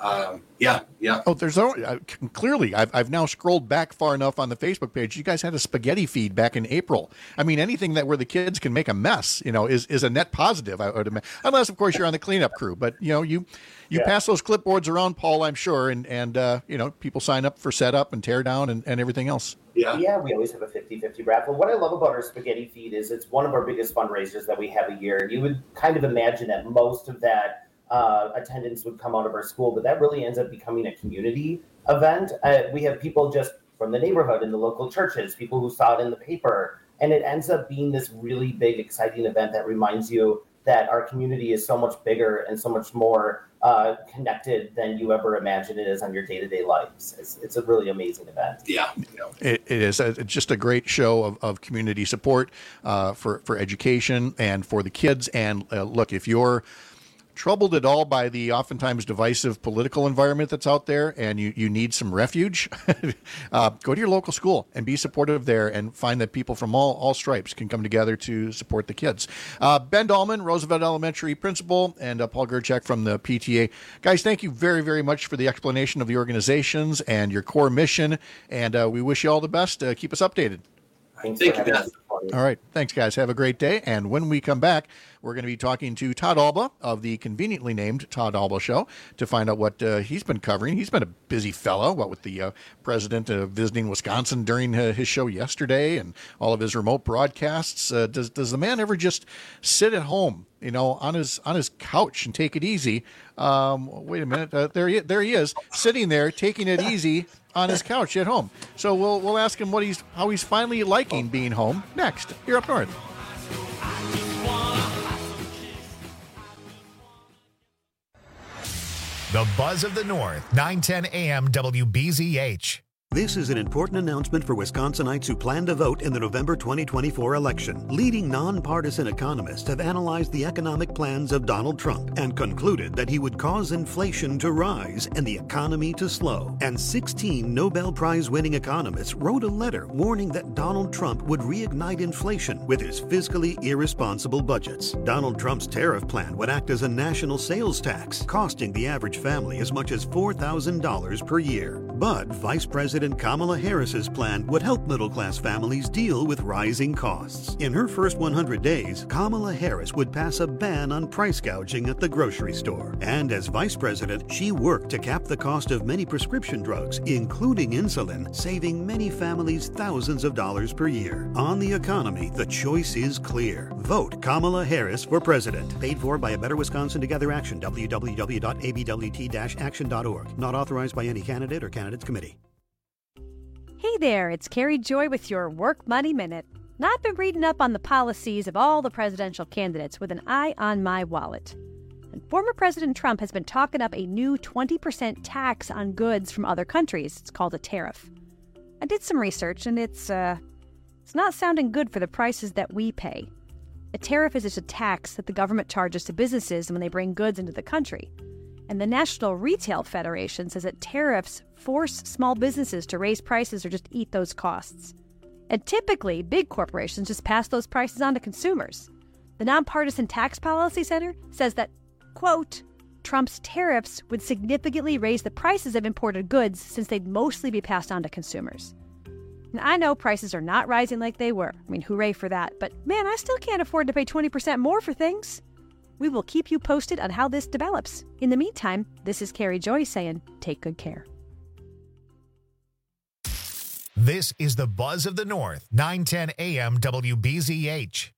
Speaker 12: Yeah.
Speaker 18: Oh, clearly, I've now scrolled back far enough on the Facebook page. You guys had a spaghetti feed back in April. I mean, anything where the kids can make a mess, is a net positive. I would imagine, unless of course you're on the cleanup crew. But you pass those clipboards around, Paul, I'm sure, and people sign up for setup and tear down and everything else.
Speaker 10: Yeah, we always have a 50-50 raffle. What I love about our spaghetti feed is it's one of our biggest fundraisers that we have a year. You would kind of imagine that most of that attendance would come out of our school, but that really ends up becoming a community event. We have people just from the neighborhood and the local churches, people who saw it in the paper, and it ends up being this really big, exciting event that reminds you that our community is so much bigger and so much more connected than you ever imagine it is on your day-to-day lives. It's a really amazing event.
Speaker 12: Yeah.
Speaker 18: It is. It's just a great show of community support for education and for the kids. And look, if you're troubled at all by the oftentimes divisive political environment that's out there and you need some refuge, go to your local school and be supportive there and find that people from all stripes can come together to support the kids. Ben Dahlman, Roosevelt Elementary principal, and Paul Gerchek from the PTA. Guys, thank you very, very much for the explanation of the organizations and your core mission, and we wish you all the best. Keep us updated.
Speaker 10: Thanks
Speaker 12: Thank
Speaker 10: for
Speaker 12: you,
Speaker 10: having
Speaker 12: guys.
Speaker 10: us.
Speaker 18: All right. Thanks, guys. Have a great day. And when we come back, we're going to be talking to Todd Alba of the conveniently named Todd Alba Show to find out what he's been covering. He's been a busy fellow, with the president visiting Wisconsin during his show yesterday and all of his remote broadcasts. Does the man ever just sit at home, on his couch and take it easy? Wait a minute. There he is, sitting there, taking it easy on his couch at home. So we'll ask him how he's finally liking being home next here up north.
Speaker 1: The Buzz of the North, 910 AM WBZH.
Speaker 4: This is an important announcement for Wisconsinites who plan to vote in the November 2024 election. Leading nonpartisan economists have analyzed the economic plans of Donald Trump and concluded that he would cause inflation to rise and the economy to slow. And 16 Nobel Prize-winning economists wrote a letter warning that Donald Trump would reignite inflation with his fiscally irresponsible budgets. Donald Trump's tariff plan would act as a national sales tax, costing the average family as much as $4,000 per year. But Vice President Kamala Harris's plan would help middle-class families deal with rising costs. In her first 100 days, Kamala Harris would pass a ban on price gouging at the grocery store. And as vice president, she worked to cap the cost of many prescription drugs, including insulin, saving many families thousands of dollars per year. On the economy, the choice is clear. Vote Kamala Harris for president. Paid for by A Better Wisconsin Together Action, www.abwt-action.org. Not authorized by any candidate or candidates committee.
Speaker 13: Hey there, it's Carrie Joy with your Work Money Minute. Now, I've been reading up on the policies of all the presidential candidates with an eye on my wallet. And former President Trump has been talking up a new 20% tax on goods from other countries. It's called a tariff. I did some research, and it's not sounding good for the prices that we pay. A tariff is just a tax that the government charges to businesses when they bring goods into the country. And the National Retail Federation says that tariffs force small businesses to raise prices or just eat those costs. And typically, big corporations just pass those prices on to consumers. The Nonpartisan Tax Policy Center says that, quote, Trump's tariffs would significantly raise the prices of imported goods since they'd mostly be passed on to consumers. And I know prices are not rising like they were. I mean, hooray for that. But man, I still can't afford to pay 20% more for things. We will keep you posted on how this develops. In the meantime, this is Carrie Joy saying, take good care.
Speaker 1: This is the Buzz of the North, 910 AM WBZH.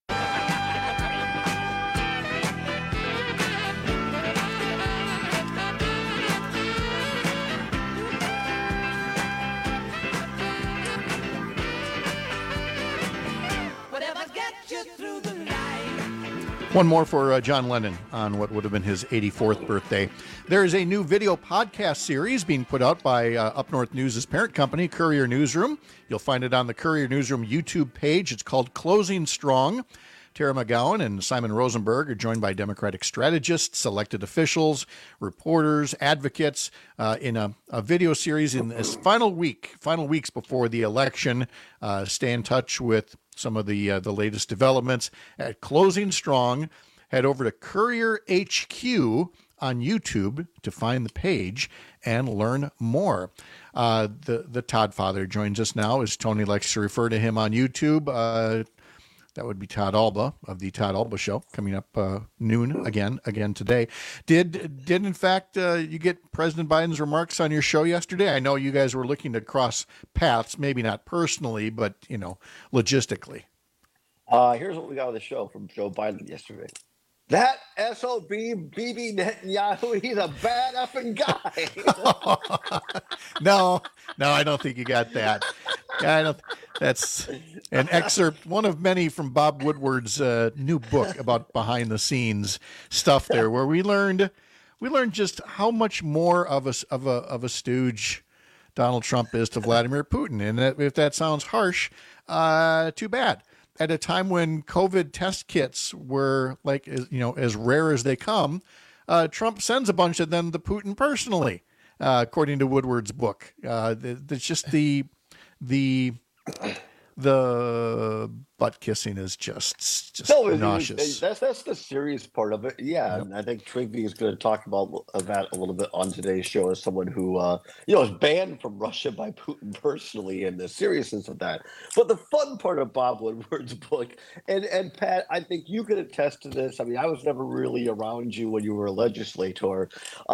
Speaker 18: One more for John Lennon on what would have been his 84th birthday. There is a new video podcast series being put out by Up North News' parent company, Courier Newsroom. You'll find it on the Courier Newsroom YouTube page. It's called Closing Strong. Tara McGowan and Simon Rosenberg are joined by Democratic strategists, elected officials, reporters, advocates in a video series in this final weeks before the election. Stay in touch with some of the latest developments at Closing Strong. Head over to Courier HQ on YouTube to find the page and learn more. The Todd Father joins us now, as Tony likes to refer to him on YouTube. That would be Todd Alba of the Todd Alba Show, coming up noon again today. Did in fact you get President Biden's remarks on your show yesterday? I know you guys were looking to cross paths, maybe not personally, but logistically.
Speaker 14: Here's what we got on the show from Joe Biden yesterday. That SOB Bibi Netanyahu, he's a bad effing guy.
Speaker 18: No, I don't think you got that. That's an excerpt, one of many from Bob Woodward's new book about behind the scenes stuff there, where we learned just how much more of a stooge Donald Trump is to Vladimir Putin. And if that sounds harsh, too bad. At a time when COVID test kits were as rare as they come, Trump sends a bunch of them to Putin personally, according to Woodward's book. It's just the butt kissing is just
Speaker 14: No,
Speaker 18: nauseous.
Speaker 14: that's the serious part of it. Yeah, and I think Trigby is going to talk about that a little bit on today's show as someone who, is banned from Russia by Putin personally, and the seriousness of that. But the fun part of Bob Woodward's book, and Pat, I think you could attest to this. I mean, I was never really around you when you were a legislator,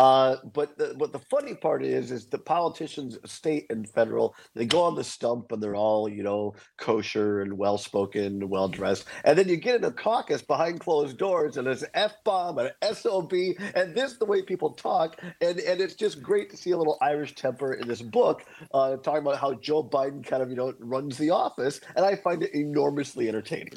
Speaker 14: but the funny part is the politicians, state and federal, they go on the stump and they're all kosher and well-spoken, well-dressed, and then you get in a caucus behind closed doors and there's an F-bomb and an SOB, and this is the way people talk, and it's just great to see a little Irish temper in this book, talking about how Joe Biden kind of runs the office, and I find it enormously entertaining.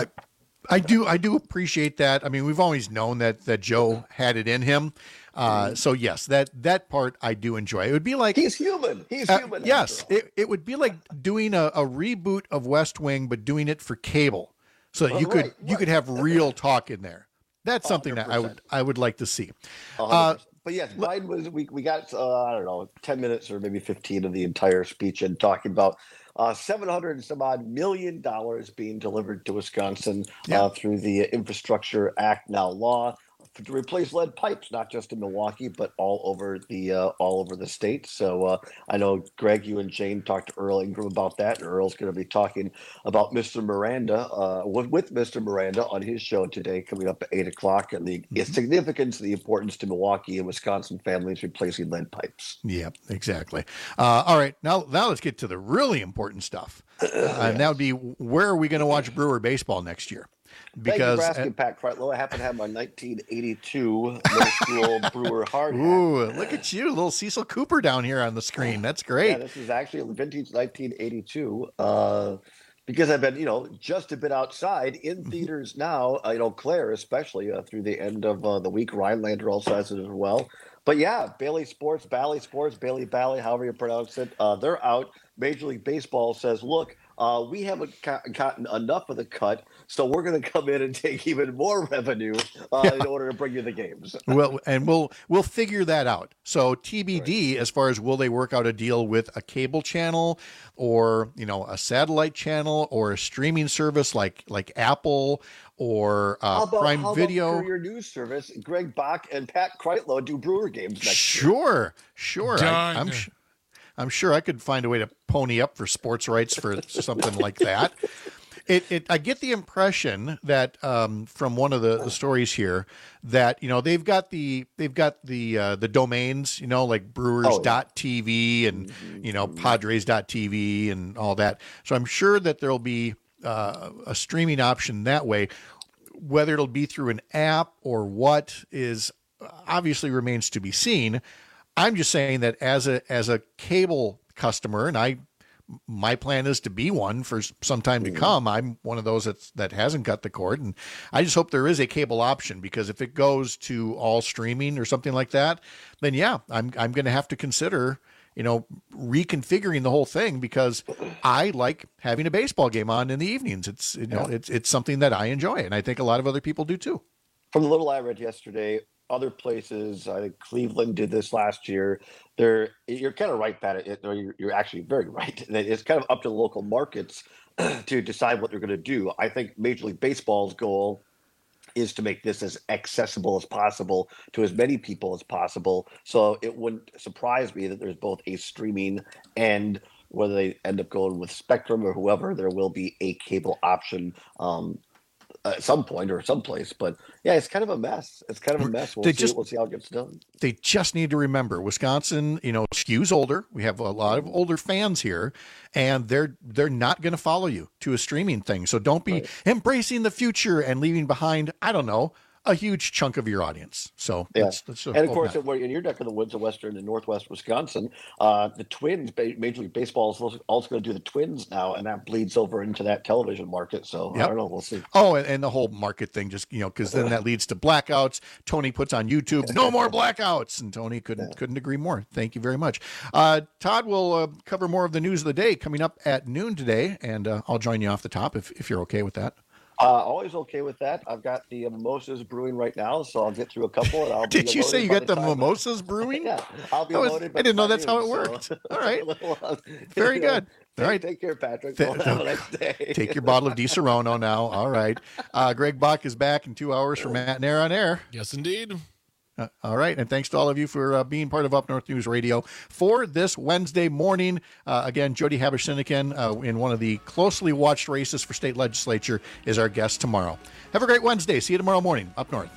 Speaker 18: I do appreciate that. I mean, we've always known that Joe had it in him. So yes, that part I do enjoy. It would be like
Speaker 14: he's human. He's human.
Speaker 18: Yes, it would be like doing a reboot of West Wing, but doing it for cable, so that you could have real talk in there. That's something 100%. that I would like to see.
Speaker 14: But yes, Biden was. We got I don't know, 10 minutes or maybe 15 of the entire speech and talking about $700 and some odd million being delivered to Wisconsin through the Infrastructure Act now law to replace lead pipes, not just in Milwaukee, but all over the state. So I know, Greg, you and Jane talked to Earl Ingram about that, and Earl's going to be talking about Mr. Miranda with Mr. Miranda on his show today, coming up at 8 o'clock, and the significance, the importance to Milwaukee and Wisconsin families replacing lead pipes.
Speaker 18: Yeah, exactly. All right, now let's get to the really important stuff, and that would be, where are we going to watch Brewer baseball next year?
Speaker 14: Because thank you for asking, Pat Kreitlow. I happen to have my 1982 middle school Brewer hard hat.
Speaker 18: Ooh, look at you, little Cecil Cooper down here on the screen. That's great.
Speaker 14: Yeah, this is actually a vintage 1982. Because I've been, just a bit outside in theaters now. Claire, especially through the end of the week. Rhinelander also has it as well. But yeah, Bally Sports, Bally, however you pronounce it, they're out. Major League Baseball says, look, we haven't gotten enough of the cut, so we're going to come in and take even more revenue in order to bring you the games.
Speaker 18: Well, and we'll figure that out. So TBD, as far as will they work out a deal with a cable channel, or a satellite channel, or a streaming service like Apple or Prime Video.
Speaker 14: About your news service, Greg Bach and Pat Kreitlow do Brewer games next
Speaker 18: year. Sure. I'm sure I could find a way to pony up for sports rights for something like that. I get the impression that from one of the stories here that they've got the domains, like Brewers.tv and Padres.tv and all that. So I'm sure that there'll be a streaming option that way. Whether it'll be through an app or what is obviously remains to be seen. I'm just saying that as a cable customer, and my plan is to be one for some time to come. I'm one of those that hasn't got the cord, and I just hope there is a cable option, because if it goes to all streaming or something like that, then yeah, I'm going to have to consider reconfiguring the whole thing, because I like having a baseball game on in the evenings. It's it's something that I enjoy, and I think a lot of other people do too.
Speaker 14: From the little I read yesterday, other places, I think Cleveland did this last year. You're kind of right, Pat. You're actually very right. It's kind of up to the local markets to decide what they're going to do. I think Major League Baseball's goal is to make this as accessible as possible to as many people as possible. So it wouldn't surprise me that there's both a streaming and, whether they end up going with Spectrum or whoever, there will be a cable option at some point or someplace. But yeah, it's kind of a mess. We'll see how it gets done.
Speaker 18: They just need to remember, Wisconsin, skews older. We have a lot of older fans here, and they're not going to follow you to a streaming thing. So don't be embracing the future and leaving behind, I don't know, a huge chunk of your audience. So let's
Speaker 14: and of course, in your neck of the woods of western and northwest Wisconsin, the Twins, Major League Baseball is also going to do the Twins now, and that bleeds over into that television market. So I don't know, we'll see.
Speaker 18: Oh, and the whole market thing, just because then that leads to blackouts. Tony puts on YouTube, no more blackouts, and Tony couldn't agree more. Thank you very much. Todd will cover more of the news of the day coming up at noon today, and I'll join you off the top if you're okay with that.
Speaker 14: Always okay with that. I've got the mimosas brewing right now, so I'll get through a couple. And I'll be
Speaker 18: Did you say you got the mimosas brewing?
Speaker 14: Yeah, I'll be loaded.
Speaker 18: I didn't know that's how it worked.
Speaker 14: So.
Speaker 18: All right. Very good. All right.
Speaker 14: Take care, Patrick. Have a nice day.
Speaker 18: Take your bottle of Di Serono now. All right. Greg Bach is back in 2 hours for Matt and Air on Air.
Speaker 3: Yes, indeed.
Speaker 18: All right, and thanks to all of you for being part of Up North News Radio for this Wednesday morning. Again, Jody Haber-Sinekin, in one of the closely watched races for state legislature, is our guest tomorrow. Have a great Wednesday. See you tomorrow morning, Up North.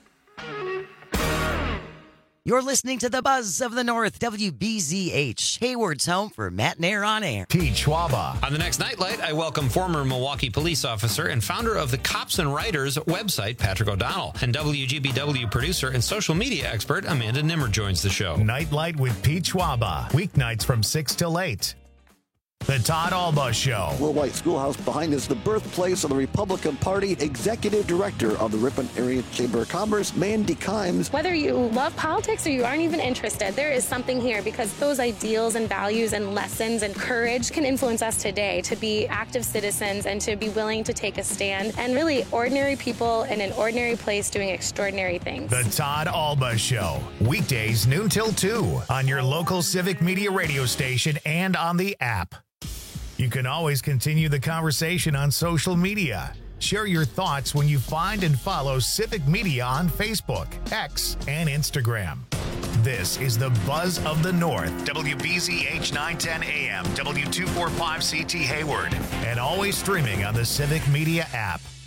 Speaker 23: You're listening to the Buzz of the North, WBZH, Hayward's home for Matt and Air on Air.
Speaker 1: Pete Schwaba.
Speaker 6: On the next Nightlight, I welcome former Milwaukee police officer and founder of the Cops and Writers website, Patrick O'Donnell. And WGBW producer and social media expert, Amanda Nimmer, joins the show.
Speaker 1: Nightlight with Pete Schwaba. Weeknights from 6 till 8. The Todd Alba Show.
Speaker 25: Will White Schoolhouse behind is the birthplace of the Republican Party. Executive Director of the Ripon Area Chamber of Commerce, Mandy Kimes.
Speaker 16: Whether you love politics or you aren't even interested, there is something here because those ideals and values and lessons and courage can influence us today to be active citizens and to be willing to take a stand and really ordinary people in an ordinary place doing extraordinary things.
Speaker 1: The Todd Alba Show. Weekdays noon till 2 on your local Civic Media radio station and on the app. You can always continue the conversation on social media. Share your thoughts when you find and follow Civic Media on Facebook, X, and Instagram. This is the Buzz of the North, WBZH 910 AM, W245CT Hayward, and always streaming on the Civic Media app.